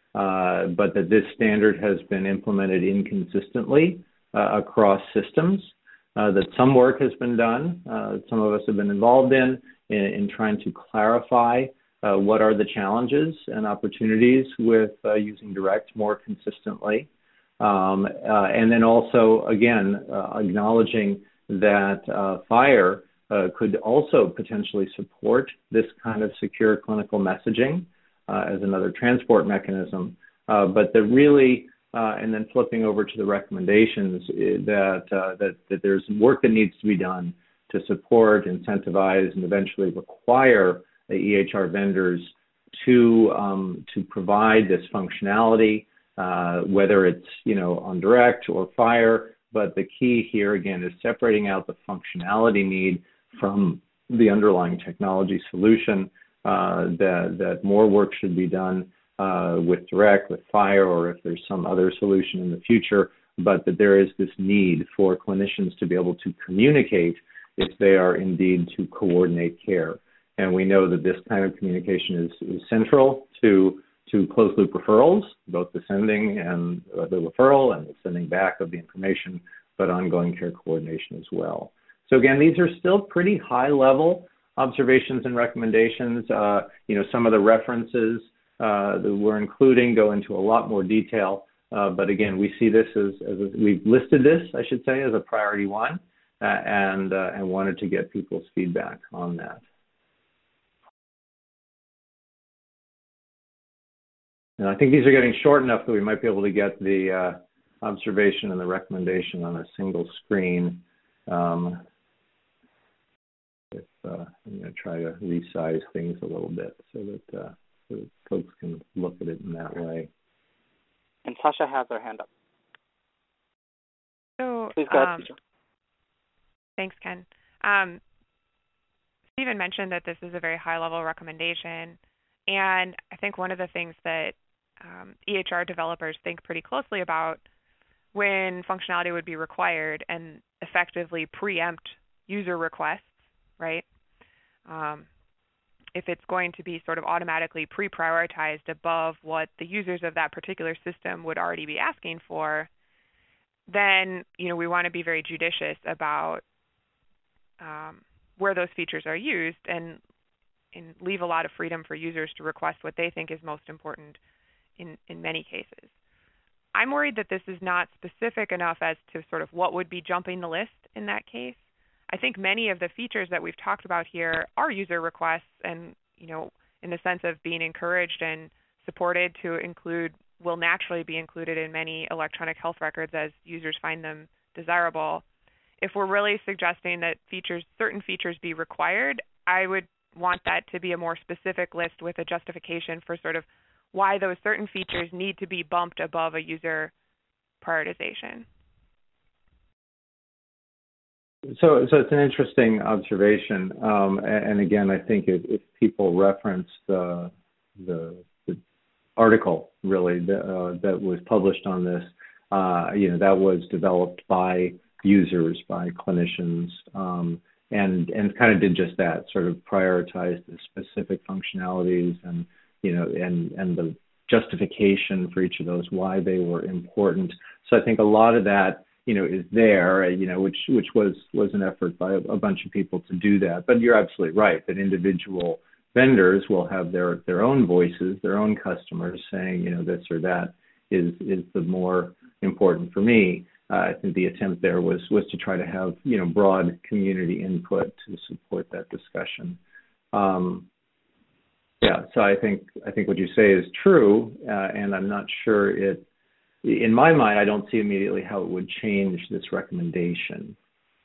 uh, but that this standard has been implemented inconsistently uh, across systems, uh, that some work has been done, uh, some of us have been involved in, in, in trying to clarify uh, what are the challenges and opportunities with uh, using direct more consistently. Um, uh, and then also, again, uh, acknowledging that uh, FHIR uh, could also potentially support this kind of secure clinical messaging uh, as another transport mechanism, uh, but that really, uh, and then flipping over to the recommendations, that, uh, that, that there's work that needs to be done to support, incentivize, and eventually require the E H R vendors to, um, to provide this functionality, Uh, whether it's, you know, on direct or FHIR, but the key here, again, is separating out the functionality need from the underlying technology solution, uh, that, that more work should be done uh, with direct, with FHIR, or if there's some other solution in the future, but that there is this need for clinicians to be able to communicate if they are indeed to coordinate care. And we know that this kind of communication is, is central to to closed-loop referrals, both the sending and uh, the referral and the sending back of the information, but ongoing care coordination as well. So again, these are still pretty high-level observations and recommendations. Uh, you know, some of the references uh, that we're including go into a lot more detail, uh, but again, we see this as, as a, we've listed this, I should say, as a priority one, uh, and uh, and wanted to get people's feedback on that. And I think these are getting short enough that we might be able to get the uh, observation and the recommendation on a single screen. Um, if, uh, I'm going to try to resize things a little bit so that, uh, so that folks can look at it in that way. And Sasha has her hand up. So, Please go ahead, um, thanks, Ken. Um, Stephen mentioned that this is a very high-level recommendation, and I think one of the things that um, E H R developers think pretty closely about when functionality would be required and effectively preempt user requests, right? Um, if it's going to be sort of automatically pre-prioritized above what the users of that particular system would already be asking for, then, you know, we want to be very judicious about um, where those features are used and, and leave a lot of freedom for users to request what they think is most important in, in many cases. I'm worried that this is not specific enough as to sort of what would be jumping the list in that case. I think many of the features that we've talked about here are user requests and, you know, in the sense of being encouraged and supported to include, will naturally be included in many electronic health records as users find them desirable. If we're really suggesting that features, certain features be required, I would want that to be a more specific list with a justification for sort of why those certain features need to be bumped above a user prioritization. So, so it's an interesting observation, um, and, and again, I think if, if people reference the, the, the article really that, uh, that was published on this, uh, you know, that was developed by users, by clinicians, um, and and kind of did just that, sort of prioritize the specific functionalities and you know and and the justification for each of those, why they were important. So I think a lot of that you know, is there, you know, which which was was an effort by a, a bunch of people to do that. But you're absolutely right that individual vendors will have their their own voices, their own customers saying, you know, this or that is is the more important for me. Uh, I think the attempt there was was to try to have, you know, broad community input to support that discussion. Um, yeah, so I think I think what you say is true, uh, and I'm not sure it. In my mind, I don't see immediately how it would change this recommendation.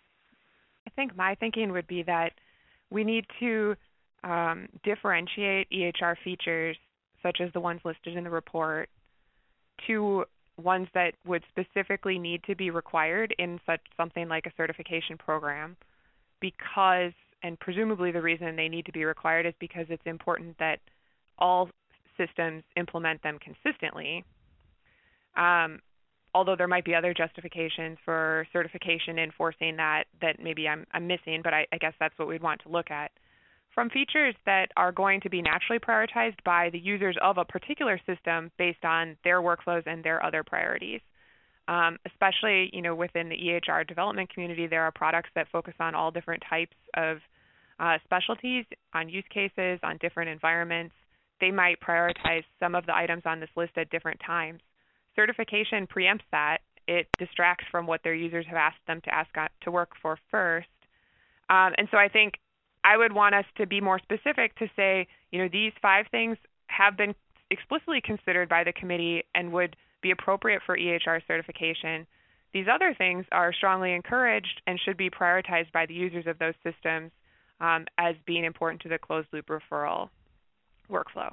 I think my thinking would be that we need to um, differentiate E H R features, such as the ones listed in the report, to ones that would specifically need to be required in such something like a certification program, because, and presumably the reason they need to be required is because it's important that all systems implement them consistently. Um, although there might be other justifications for certification enforcing that that maybe I'm, I'm missing, but I, I guess that's what we'd want to look at. From features that are going to be naturally prioritized by the users of a particular system based on their workflows and their other priorities. Um, especially, you know, within the E H R development community, there are products that focus on all different types of uh, specialties, on use cases, on different environments. They might prioritize some of the items on this list at different times. Certification preempts that. It distracts from what their users have asked them to ask to work for first. Um, and so I think I would want us to be more specific to say, you know, these five things have been explicitly considered by the committee and would be appropriate for E H R certification. These other things are strongly encouraged and should be prioritized by the users of those systems um, as being important to the closed loop referral workflow.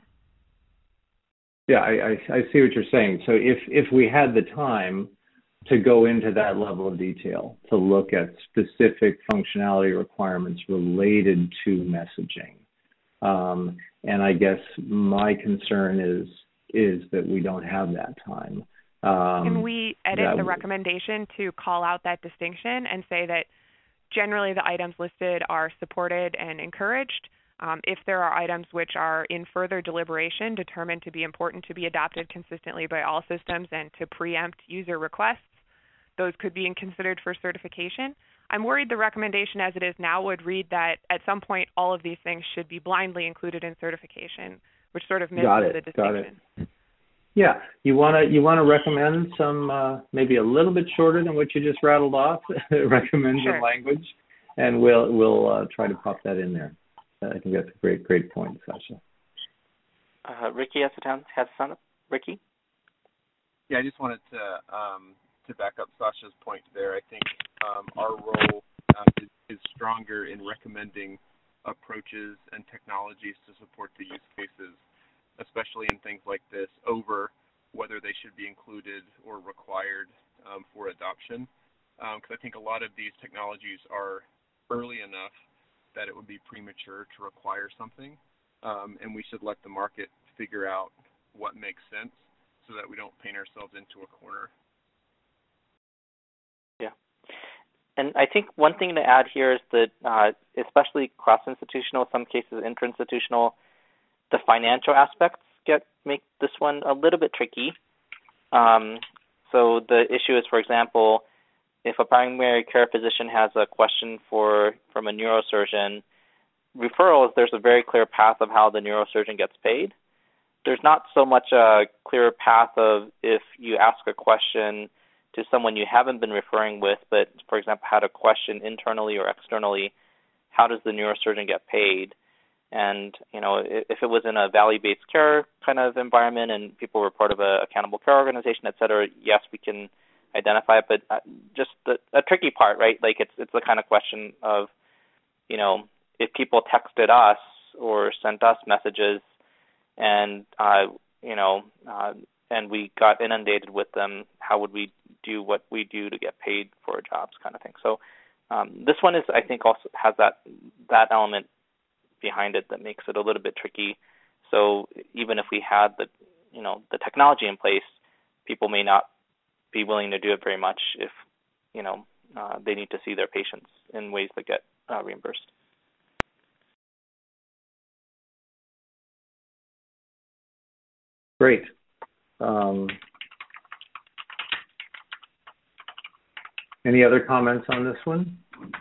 Yeah, I, I, I see what you're saying. So if, if we had the time to go into that level of detail, to look at specific functionality requirements related to messaging, um, and I guess my concern is is that we don't have that time. Um, Can we edit the recommendation to call out that distinction and say that generally the items listed are supported and encouraged? Um, if there are items which are in further deliberation determined to be important to be adopted consistently by all systems and to preempt user requests, those could be considered for certification. I'm worried the recommendation as it is now would read that at some point all of these things should be blindly included in certification, which sort of misses the distinction. Got it. Yeah, you want to you want to recommend some uh, maybe a little bit shorter than what you just rattled off. Recommend Sure. some language, and we'll we'll uh, try to pop that in there. I think that's a great, great point, Sasha. Uh, Ricky has a has a up. Ricky? Yeah, I just wanted to um, to back up Sasha's point there. I think um, our role uh, is, is stronger in recommending approaches and technologies to support the use cases, especially in things like this, over whether they should be included or required um, for adoption. Because um, I think a lot of these technologies are early enough that it would be premature to require something, um, and we should let the market figure out what makes sense so that we don't paint ourselves into a corner. Yeah. And I think one thing to add here is that, uh, especially cross-institutional, some cases inter-institutional, the financial aspects get make this one a little bit tricky. Um, so the issue is, for example, if a primary care physician has a question for from a neurosurgeon, referrals, there's a very clear path of how the neurosurgeon gets paid. There's not so much a clear path of if you ask a question to someone you haven't been referring with, but, for example, had a question internally or externally, how does the neurosurgeon get paid? And, you know, if it was in a value-based care kind of environment and people were part of a accountable care organization, et cetera, yes, we can identify it, but just the a tricky part, right? Like it's it's the kind of question of, you know, if people texted us or sent us messages and, uh, you know, uh, and we got inundated with them, how would we do what we do to get paid for our jobs kind of thing. So um, this one is, I think, also has that that element behind it that makes it a little bit tricky. So even if we had the, you know, the technology in place, people may not be willing to do it very much if, you know, uh, they need to see their patients in ways that get uh, reimbursed. Great. Um, Any other comments on this one?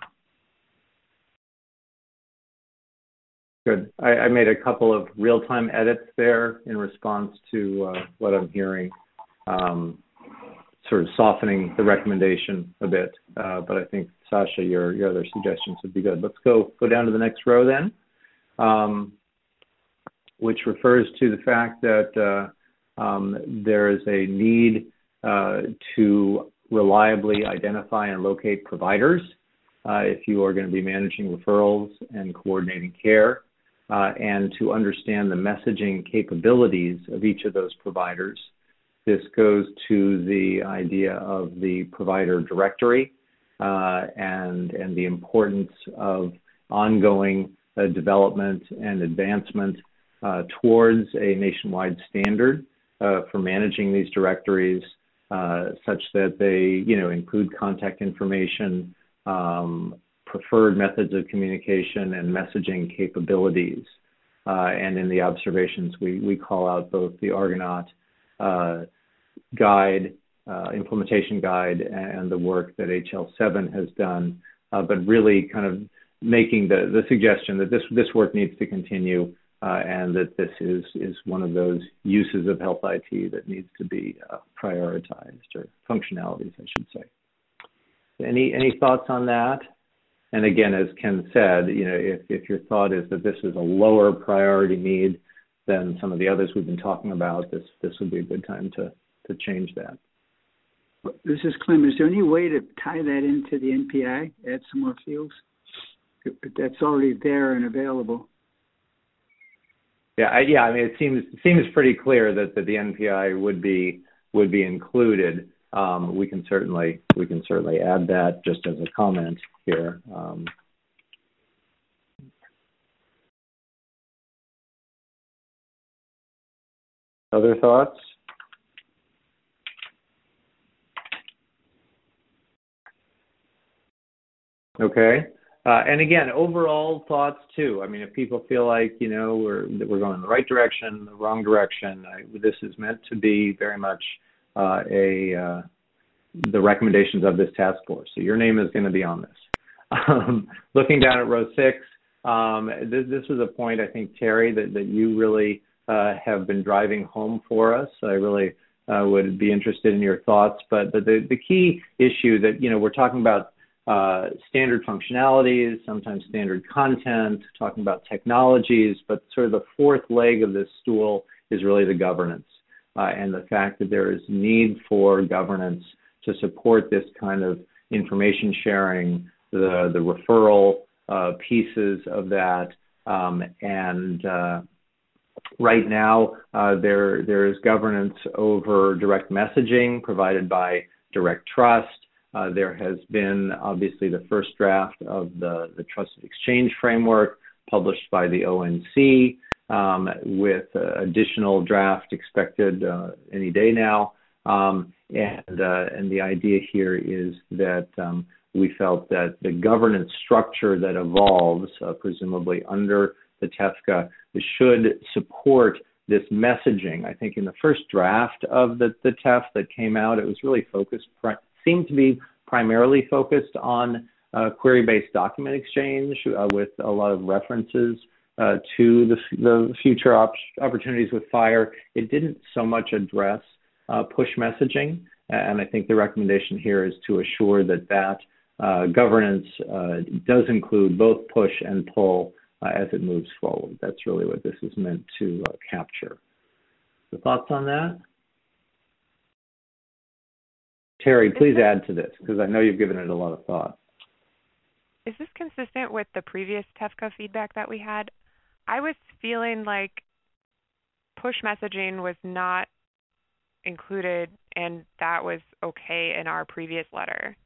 Good. I, I made a couple of real-time edits there in response to uh, what I'm hearing, um, sort of softening the recommendation a bit. Uh, but I think, Sasha, your, your other suggestions would be good. Let's go, go down to the next row then, um, which refers to the fact that uh, um, there is a need uh, to reliably identify and locate providers uh, if you are going to be managing referrals and coordinating care. Uh, and to understand the messaging capabilities of each of those providers. This goes to the idea of the provider directory uh, and, and the importance of ongoing uh, development and advancement uh, towards a nationwide standard uh, for managing these directories uh, such that they, you know, include contact information, um, preferred methods of communication, and messaging capabilities. Uh, and in the observations, we, we call out both the Argonaut uh, guide, uh, implementation guide, and the work that H L seven has done, uh, but really kind of making the, the suggestion that this, this work needs to continue uh, and that this is, is one of those uses of health I T that needs to be uh, prioritized, or functionalities, I should say. Any, any thoughts on that? And again, as Ken said, you know, if, if your thought is that this is a lower priority need than some of the others we've been talking about, this this would be a good time to, to change that. This is Clem. Is there any way to tie that into the N P I, add some more fields? That's already there and available. Yeah, I, yeah. I mean, it seems it seems pretty clear that, that the N P I would be would be included. Um, we can certainly we can certainly add that just as a comment here. Um, other thoughts? Okay. Uh, and again, overall thoughts too. I mean, if people feel like, you know, we're we're going in the right direction, the wrong direction, I, this is meant to be very much uh, a uh, the recommendations of this task force. So your name is going to be on this. Um, looking down at row six, um, this, this was a point, I think, Terry, that, that you really uh, have been driving home for us. I really uh, would be interested in your thoughts. But, but the, the key issue that, you know, we're talking about uh, standard functionalities, sometimes standard content, talking about technologies, but sort of the fourth leg of this stool is really the governance uh, and the fact that there is need for governance to support this kind of information sharing, the, the referral uh, pieces of that. Um, and uh, right now, uh, there, there is governance over direct messaging provided by Direct Trust. Uh, there has been obviously the first draft of the, the Trusted Exchange Framework published by the O N C um, with uh, additional draft expected uh, any day now. Um, and, uh, and the idea here is that um, we felt that the governance structure that evolves, uh, presumably under the TEFCA, should support this messaging. I think in the first draft of the, the T E F that came out, it was really focused, seemed to be primarily focused on uh, query-based document exchange uh, with a lot of references uh, to the, the future op opportunities with FHIR. It didn't so much address uh, push messaging, and I think the recommendation here is to assure that that uh, governance uh, does include both push and pull uh, as it moves forward. That's really what this is meant to uh, capture. So thoughts on that? Terry, please add to this, because I know you've given it a lot of thought. Is this consistent with the previous TEFCA feedback that we had? I was feeling like push messaging was not included, and that was okay in our previous letter.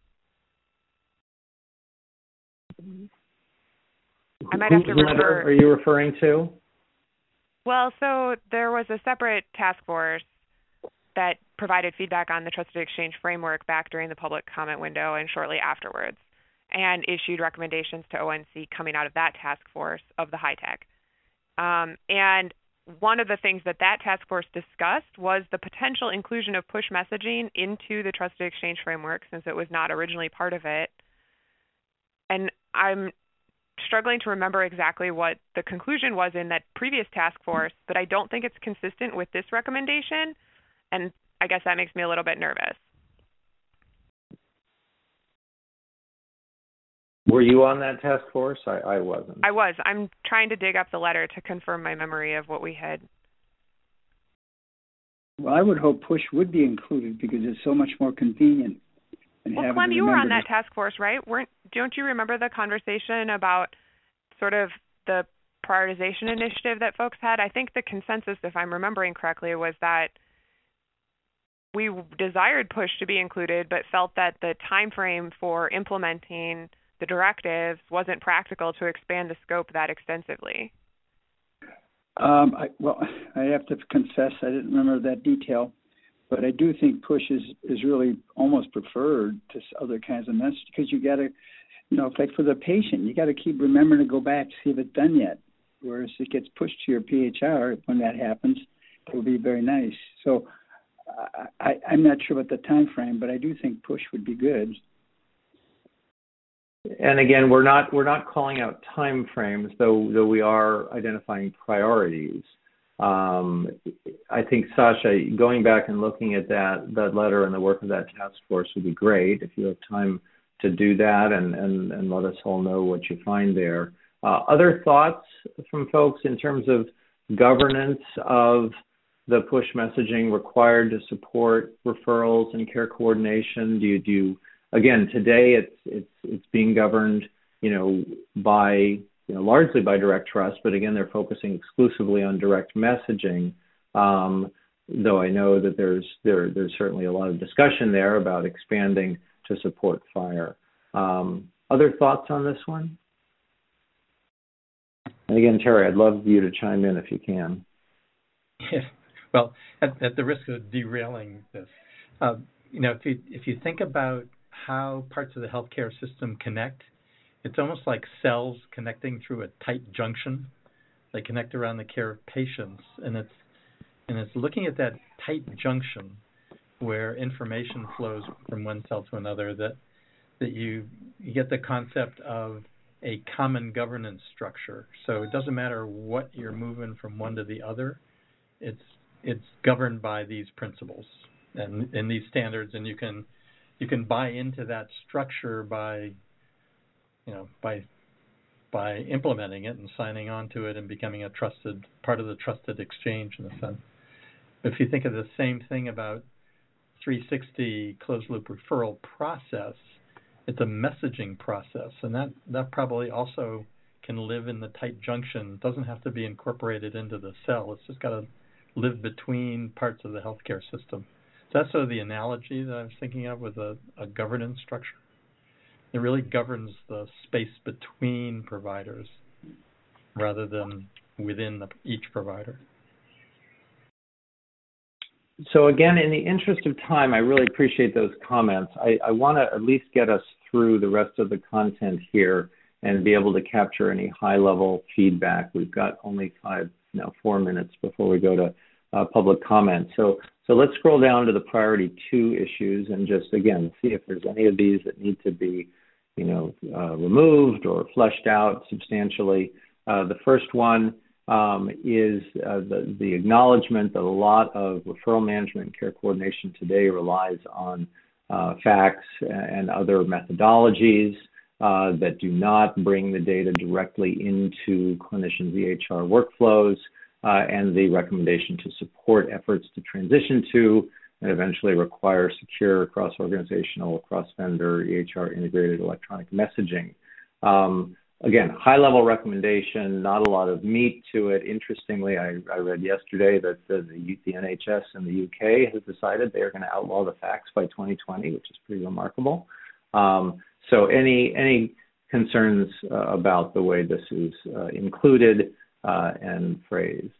I might have to Whose refer. letter are you referring to? Well, so there was a separate task force that provided feedback on the Trusted Exchange Framework back during the public comment window and shortly afterwards, and issued recommendations to O N C coming out of that task force of the high tech. Um, and one of the things that that task force discussed was the potential inclusion of push messaging into the Trusted Exchange framework, since it was not originally part of it. And I'm struggling to remember exactly what the conclusion was in that previous task force, but I don't think it's consistent with this recommendation, and I guess that makes me a little bit nervous. Were you on that task force? I, I wasn't. I was. I'm trying to dig up the letter to confirm my memory of what we had. Well, I would hope push would be included because it's so much more convenient. And well, Clem, you were on that task force, right? Weren't? Don't you remember the conversation about sort of the prioritization initiative that folks had? I think the consensus, if I'm remembering correctly, was that we desired push to be included, but felt that the time frame for implementing the directives wasn't practical to expand the scope that extensively. Um, I, well, I have to confess I didn't remember that detail, but I do think push is, is really almost preferred to other kinds of messages because you got to, you know, like for the patient, you got to keep remembering to go back to see if it's done yet. Whereas it gets pushed to your P H R when that happens, it will be very nice. So I, I'm not sure about the time frame, but I do think push would be good. And again, we're not we're not calling out time frames, though though we are identifying priorities. Um, I think, Sasha, going back and looking at that that letter and the work of that task force would be great if you have time to do that and, and, and let us all know what you find there. Uh, other thoughts from folks in terms of governance of the push messaging required to support referrals and care coordination? Do you do you, again, today it's it's it's being governed, you know, by you know largely by Direct Trust, but again they're focusing exclusively on direct messaging. Um, though I know that there's there there's certainly a lot of discussion there about expanding to support FHIR. Um, other thoughts on this one? And again, Terry, I'd love you to chime in if you can. Yeah. Well, at, at the risk of derailing this, uh, you know, if you if you think about how parts of the healthcare system connect, it's almost like cells connecting through a tight junction. They connect around the care of patients, and it's and it's looking at that tight junction where information flows from one cell to another that that you you get the concept of a common governance structure. So it doesn't matter what you're moving from one to the other. It's it's governed by these principles and, and these standards, and you can you can buy into that structure by you know by by implementing it and signing on to it and becoming a trusted part of the trusted exchange in a sense. If you think of the same thing about three sixty closed loop referral process, it's a messaging process, and that, that probably also can live in the tight junction. It doesn't have to be incorporated into the cell. It's just got to live between parts of the healthcare system. So that's sort of the analogy that I was thinking of with a, a governance structure. It really governs the space between providers rather than within the, each provider. So again, in the interest of time, I really appreciate those comments. I, I want to at least get us through the rest of the content here and be able to capture any high-level feedback. We've got only five, now four minutes before we go to uh, public comment. So, so let's scroll down to the priority two issues and just, again, see if there's any of these that need to be, you know, uh, removed or fleshed out substantially. Uh, the first one um, is uh, the, the acknowledgement that a lot of referral management and care coordination today relies on uh, fax and other methodologies uh, that do not bring the data directly into clinicians' E H R workflows, uh, and the recommendation to support efforts to transition to and eventually require secure cross-organizational, cross-vendor E H R integrated electronic messaging. Um, again, high-level recommendation, not a lot of meat to it. Interestingly, I, I read yesterday that the, the, the N H S in the U K has decided they are going to outlaw the fax by twenty twenty, which is pretty remarkable. Um, so any any concerns uh, about the way this is uh, included uh, and phrased?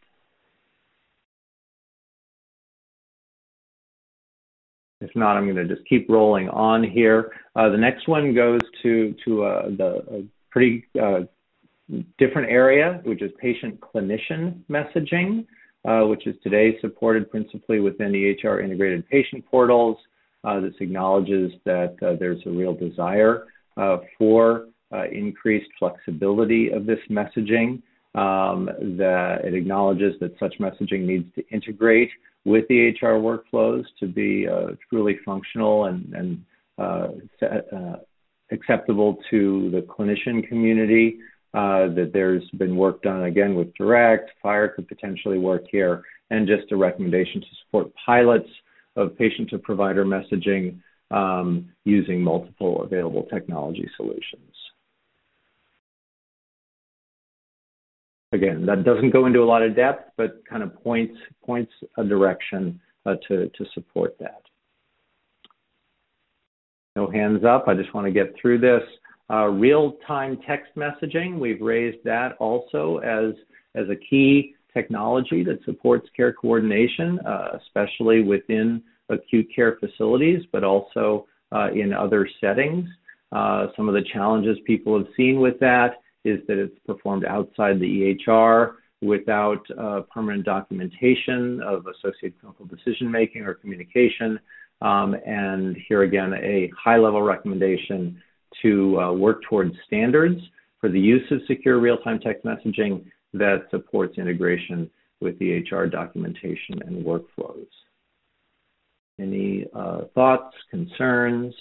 If not, I'm going to just keep rolling on here. Uh, the next one goes to to uh, the a pretty uh, different area, which is patient-clinician messaging. uh, which is today supported principally within E H R integrated patient portals. Uh, this acknowledges that uh, there's a real desire uh, for uh, increased flexibility of this messaging, um, that it acknowledges that such messaging needs to integrate with E H R workflows to be uh, truly functional and, and uh, uh, acceptable to the clinician community, uh, that there's been work done, again, with Direct, FHIR could potentially work here, and just a recommendation to support pilots of patient-to-provider messaging um, using multiple available technology solutions. Again, that doesn't go into a lot of depth, but kind of points, points a direction uh, to, to support that. No hands up, I just want to get through this. Uh, real-time text messaging, we've raised that also as, as a key technology that supports care coordination, uh, especially within acute care facilities, but also uh, in other settings. Uh, some of the challenges people have seen with that is that it's performed outside the E H R without uh, permanent documentation of associated clinical decision-making or communication. Um, and here again, a high-level recommendation to uh, work towards standards for the use of secure real-time text messaging that supports integration with E H R documentation and workflows. Any uh, thoughts, concerns?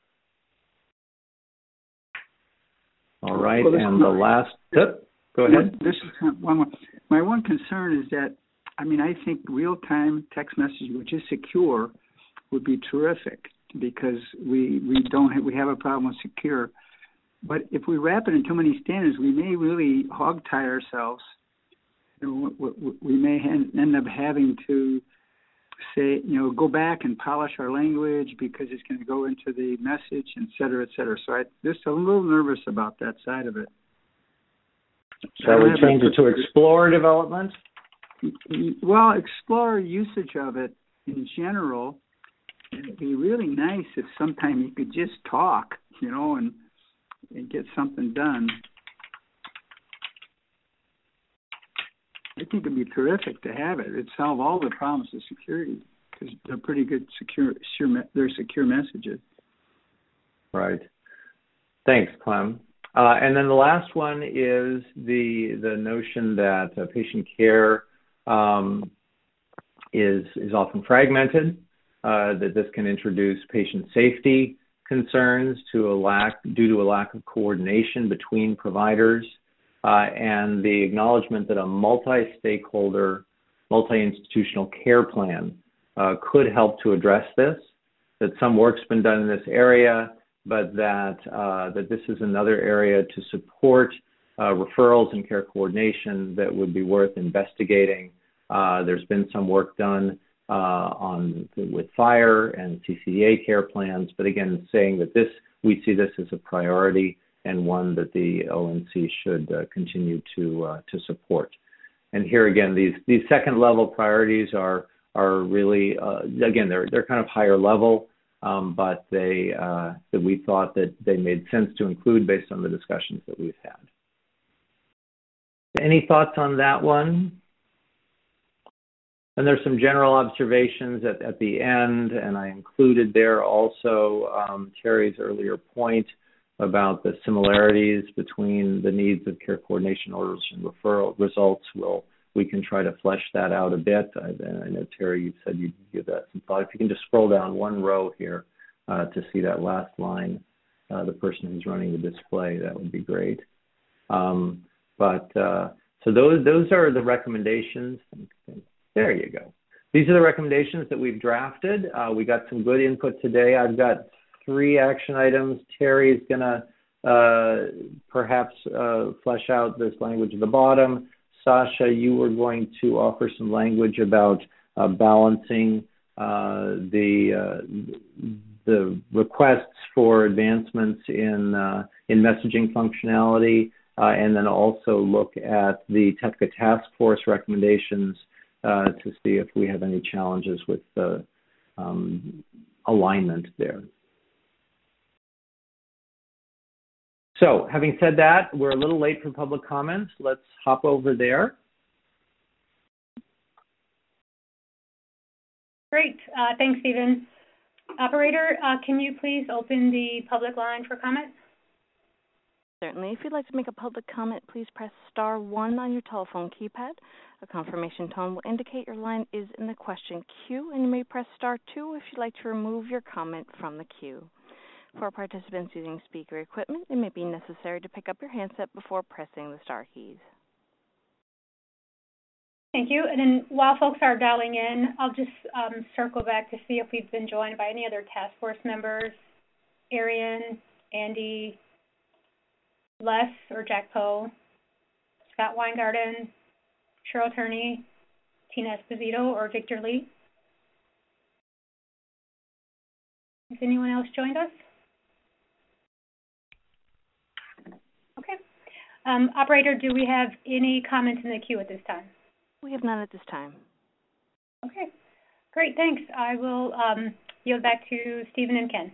All right, well, and the last tip, go ahead. This is one more. My one concern is that, I mean, I think real-time text messaging, which is secure, would be terrific because we we don't have, we have a problem with secure. But if we wrap it in too many standards, we may really hog-tie ourselves. You know, we may end up having to say, you know, go back and polish our language because it's going to go into the message, et cetera, et cetera. So I'm just a little nervous about that side of it. Shall we change it to explore development? Well, explore usage of it in general. It'd be really nice if sometime you could just talk, you know, and, and get something done. I think it'd be terrific to have it. It'd solve all the problems of security because they're pretty good secure, sure, they're secure messages. Right. Thanks, Clem. Uh, and then the last one is the the notion that uh, patient care um, is is often fragmented. Uh, that this can introduce patient safety concerns to a lack due to a lack of coordination between providers. Uh, and the acknowledgement that a multi-stakeholder, multi-institutional care plan uh, could help to address this, that some work's been done in this area, but that, uh, that this is another area to support uh, referrals and care coordination that would be worth investigating. Uh, there's been some work done uh, on with FHIR and C C D A care plans, but again, saying that this, we see this as a priority and one that the O N C should uh, continue to uh, to support. And here again, these these second level priorities are are really uh, again they're they're kind of higher level, um, but they uh, that we thought that they made sense to include based on the discussions that we've had. Any thoughts on that one? And there's some general observations at, at the end, and I included there also um, Terry's earlier point about the similarities between the needs of care coordination orders and referral results. We'll, we can try to flesh that out a bit. I, I know, Terry, you said you'd give that some thought. If you can just scroll down one row here uh, to see that last line, uh, the person who's running the display, that would be great. Um, but uh, so those, those are the recommendations. There you go. These are the recommendations that we've drafted. Uh, we got some good input today. I've got three action items. Terry's going to uh, perhaps uh, flesh out this language at the bottom. Sasha, you were going to offer some language about uh, balancing uh, the uh, the requests for advancements in uh, in messaging functionality, uh, and then also look at the TEPCA task force recommendations uh, to see if we have any challenges with the um, alignment there. So having said that, we're a little late for public comments. Let's hop over there. Great. Uh, thanks, Stephen. Operator, uh, can you please open the public line for comment? Certainly. If you'd like to make a public comment, please press star one on your telephone keypad. A confirmation tone will indicate your line is in the question queue, and you may press star two if you'd like to remove your comment from the queue. For participants using speaker equipment, it may be necessary to pick up your handset before pressing the star keys. Thank you. And then while folks are dialing in, I'll just um, circle back to see if we've been joined by any other task force members. Arian, Andy, Les or Jack Poe, Scott Weingarten, Cheryl Turney, Tina Esposito, or Victor Lee. Has anyone else joined us? Okay. Um, operator, do we have any comments in the queue at this time? We have none at this time. Okay. Great, thanks. I will um, yield back to Stephen and Ken.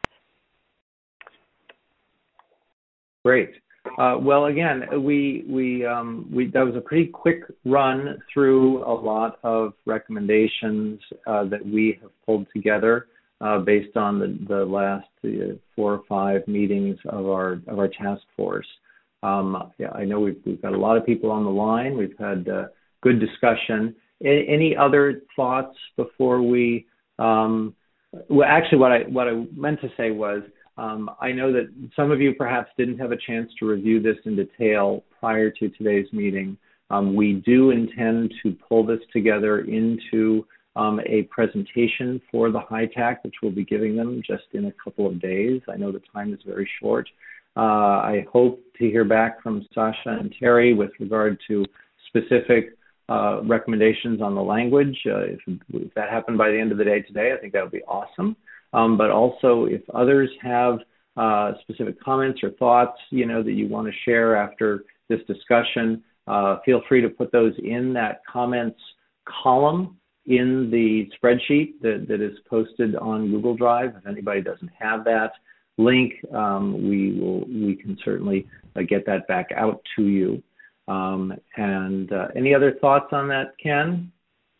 Great. Uh, well, again, we we um, we that was a pretty quick run through a lot of recommendations uh, that we have pulled together uh, based on the the last uh, four or five meetings of our of our task force. Um, yeah, I know we've we've got a lot of people on the line. We've had uh, good discussion. A- any other thoughts before we? Um, well, actually, what I what I meant to say was. Um, I know that some of you perhaps didn't have a chance to review this in detail prior to today's meeting. Um, we do intend to pull this together into um, a presentation for the H I T A C, which we'll be giving them just in a couple of days. I know the time is very short. Uh, I hope to hear back from Sasha and Terry with regard to specific uh, recommendations on the language. Uh, if, if that happened by the end of the day today, I think that would be awesome. Um, but also, if others have uh, specific comments or thoughts, you know, that you want to share after this discussion, uh, feel free to put those in that comments column in the spreadsheet that, that is posted on Google Drive. If anybody doesn't have that link, um, we will we can certainly uh, get that back out to you. Um, and uh, any other thoughts on that, Ken?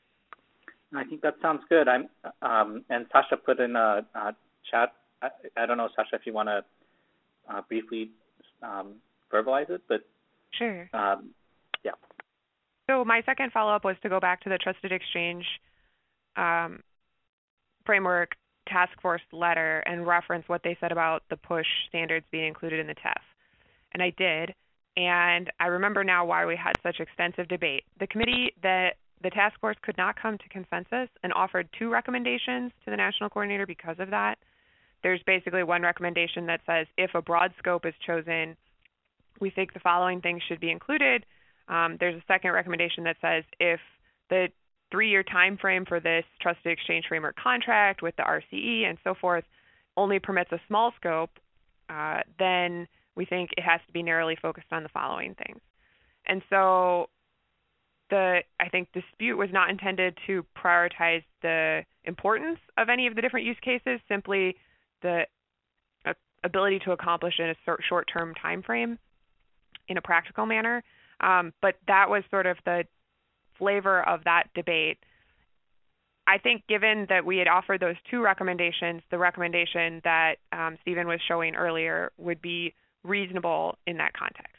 I think that sounds good. I'm um, and Sasha put in a, a chat. I, I don't know, Sasha, if you want to uh, briefly um, verbalize it, but sure. Um, yeah. So my second follow-up was to go back to the Trusted Exchange um, Framework Task Force letter and reference what they said about the push standards being included in the T E F. And I did, and I remember now why we had such extensive debate. The committee that The task force could not come to consensus and offered two recommendations to the national coordinator because of that. There's basically one recommendation that says if a broad scope is chosen, we think the following things should be included. Um, there's a second recommendation that says if the three-year time frame for this Trusted Exchange Framework contract with the R C E and so forth only permits a small scope, uh, then we think it has to be narrowly focused on the following things. And so The, I think, dispute was not intended to prioritize the importance of any of the different use cases, simply the uh, ability to accomplish in a short-term time frame in a practical manner. Um, but that was sort of the flavor of that debate. I think given that we had offered those two recommendations, the recommendation that um, Stephen was showing earlier would be reasonable in that context.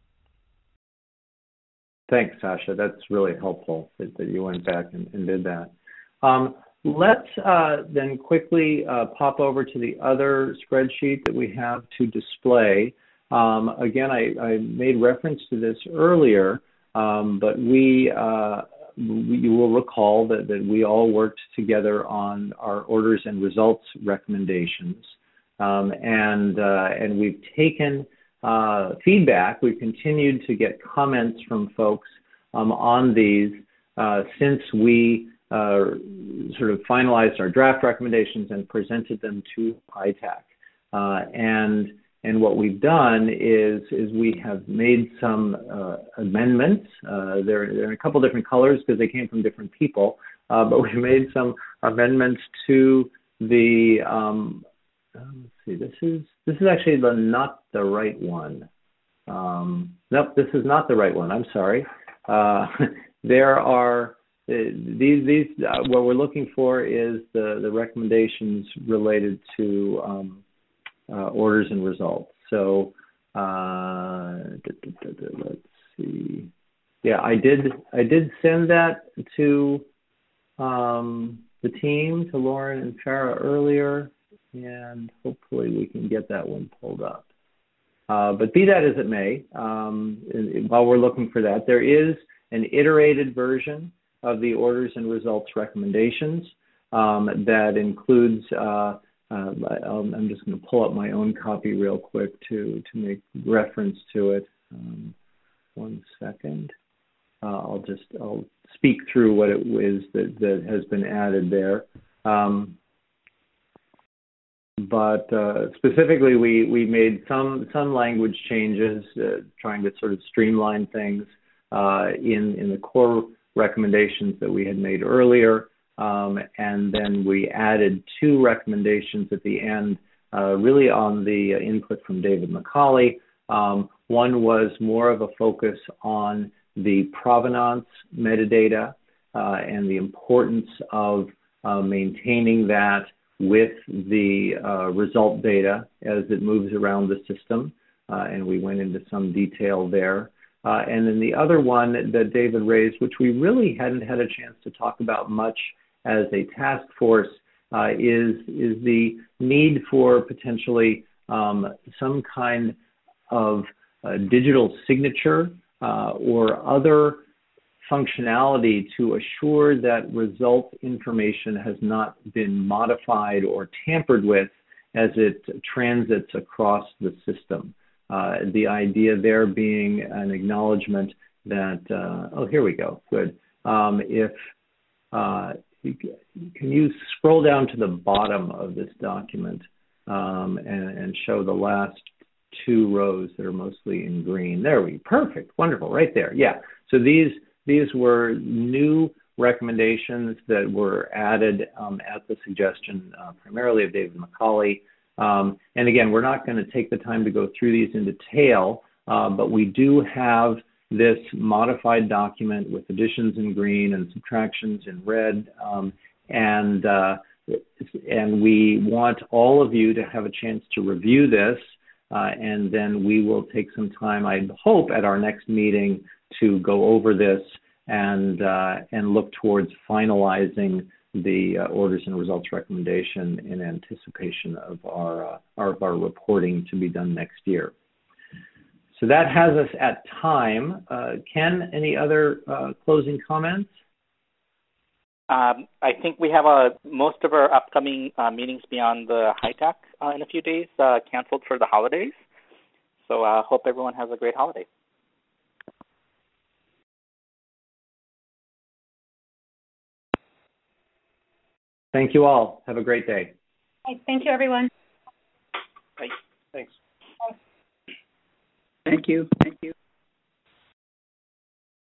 Thanks, Sasha. That's really helpful that, that you went back and, and did that. Um, let's uh, then quickly uh, pop over to the other spreadsheet that we have to display. Um, again, I, I made reference to this earlier, um, but we, uh, we, you will recall that, that we all worked together on our orders and results recommendations, um, and uh, and we've taken Uh, feedback. We've continued to get comments from folks um, on these uh, since we uh, sort of finalized our draft recommendations and presented them to H I T A C. Uh, and and what we've done is is we have made some uh, amendments. Uh, they're, they're in a couple different colors because they came from different people, uh, but we made some amendments to the um, let's see, this is this is actually the not the right one. Um, nope, this is not the right one. I'm sorry. Uh, there are these these uh, what we're looking for is the the recommendations related to um, uh, orders and results. So uh, let's see. Yeah, I did I did send that to um, the team, to Lauren and Farah earlier, and hopefully we can get that one pulled up. Uh, but be that as it may, um, while we're looking for that, there is an iterated version of the orders and results recommendations um, that includes, uh, uh, I'm just going to pull up my own copy real quick to, to make reference to it. Um, one second. Uh, I'll just I'll speak through what it is that, that has been added there. Um, but uh, specifically, we, we made some some language changes, uh, trying to sort of streamline things uh, in in the core recommendations that we had made earlier, um, and then we added two recommendations at the end, uh, really on the input from David McCauley. Um, one was more of a focus on the provenance metadata uh, and the importance of uh, maintaining that with the uh, result data as it moves around the system, uh, and we went into some detail there. Uh, and then the other one that David raised, which we really hadn't had a chance to talk about much as a task force, uh, is, is the need for potentially um, some kind of uh, digital signature uh, or other functionality to assure that result information has not been modified or tampered with as it transits across the system. Uh, the idea there being an acknowledgement that, uh, oh, here we go, good. Um, if, uh, you, can you scroll down to the bottom of this document um, and, and show the last two rows that are mostly in green? There we go, perfect, wonderful, right there, yeah. So these, these were new recommendations that were added um, at the suggestion uh, primarily of David McCauley. Um, and again, we're not going to take the time to go through these in detail, uh, but we do have this modified document with additions in green and subtractions in red, um, and uh, and we want all of you to have a chance to review this, uh, and then we will take some time, I hope, at our next meeting to go over this and uh, and look towards finalizing the uh, orders and results recommendation in anticipation of our, uh, our, of our reporting to be done next year. So that has us at time. Uh, Ken, any other uh, closing comments? Um, I think we have uh, most of our upcoming uh, meetings beyond the HITAC uh, in a few days uh, canceled for the holidays. So I uh, hope everyone has a great holiday. Thank you all. Have a great day. Thank you, everyone. Bye. Thanks. Thank you. Thank you.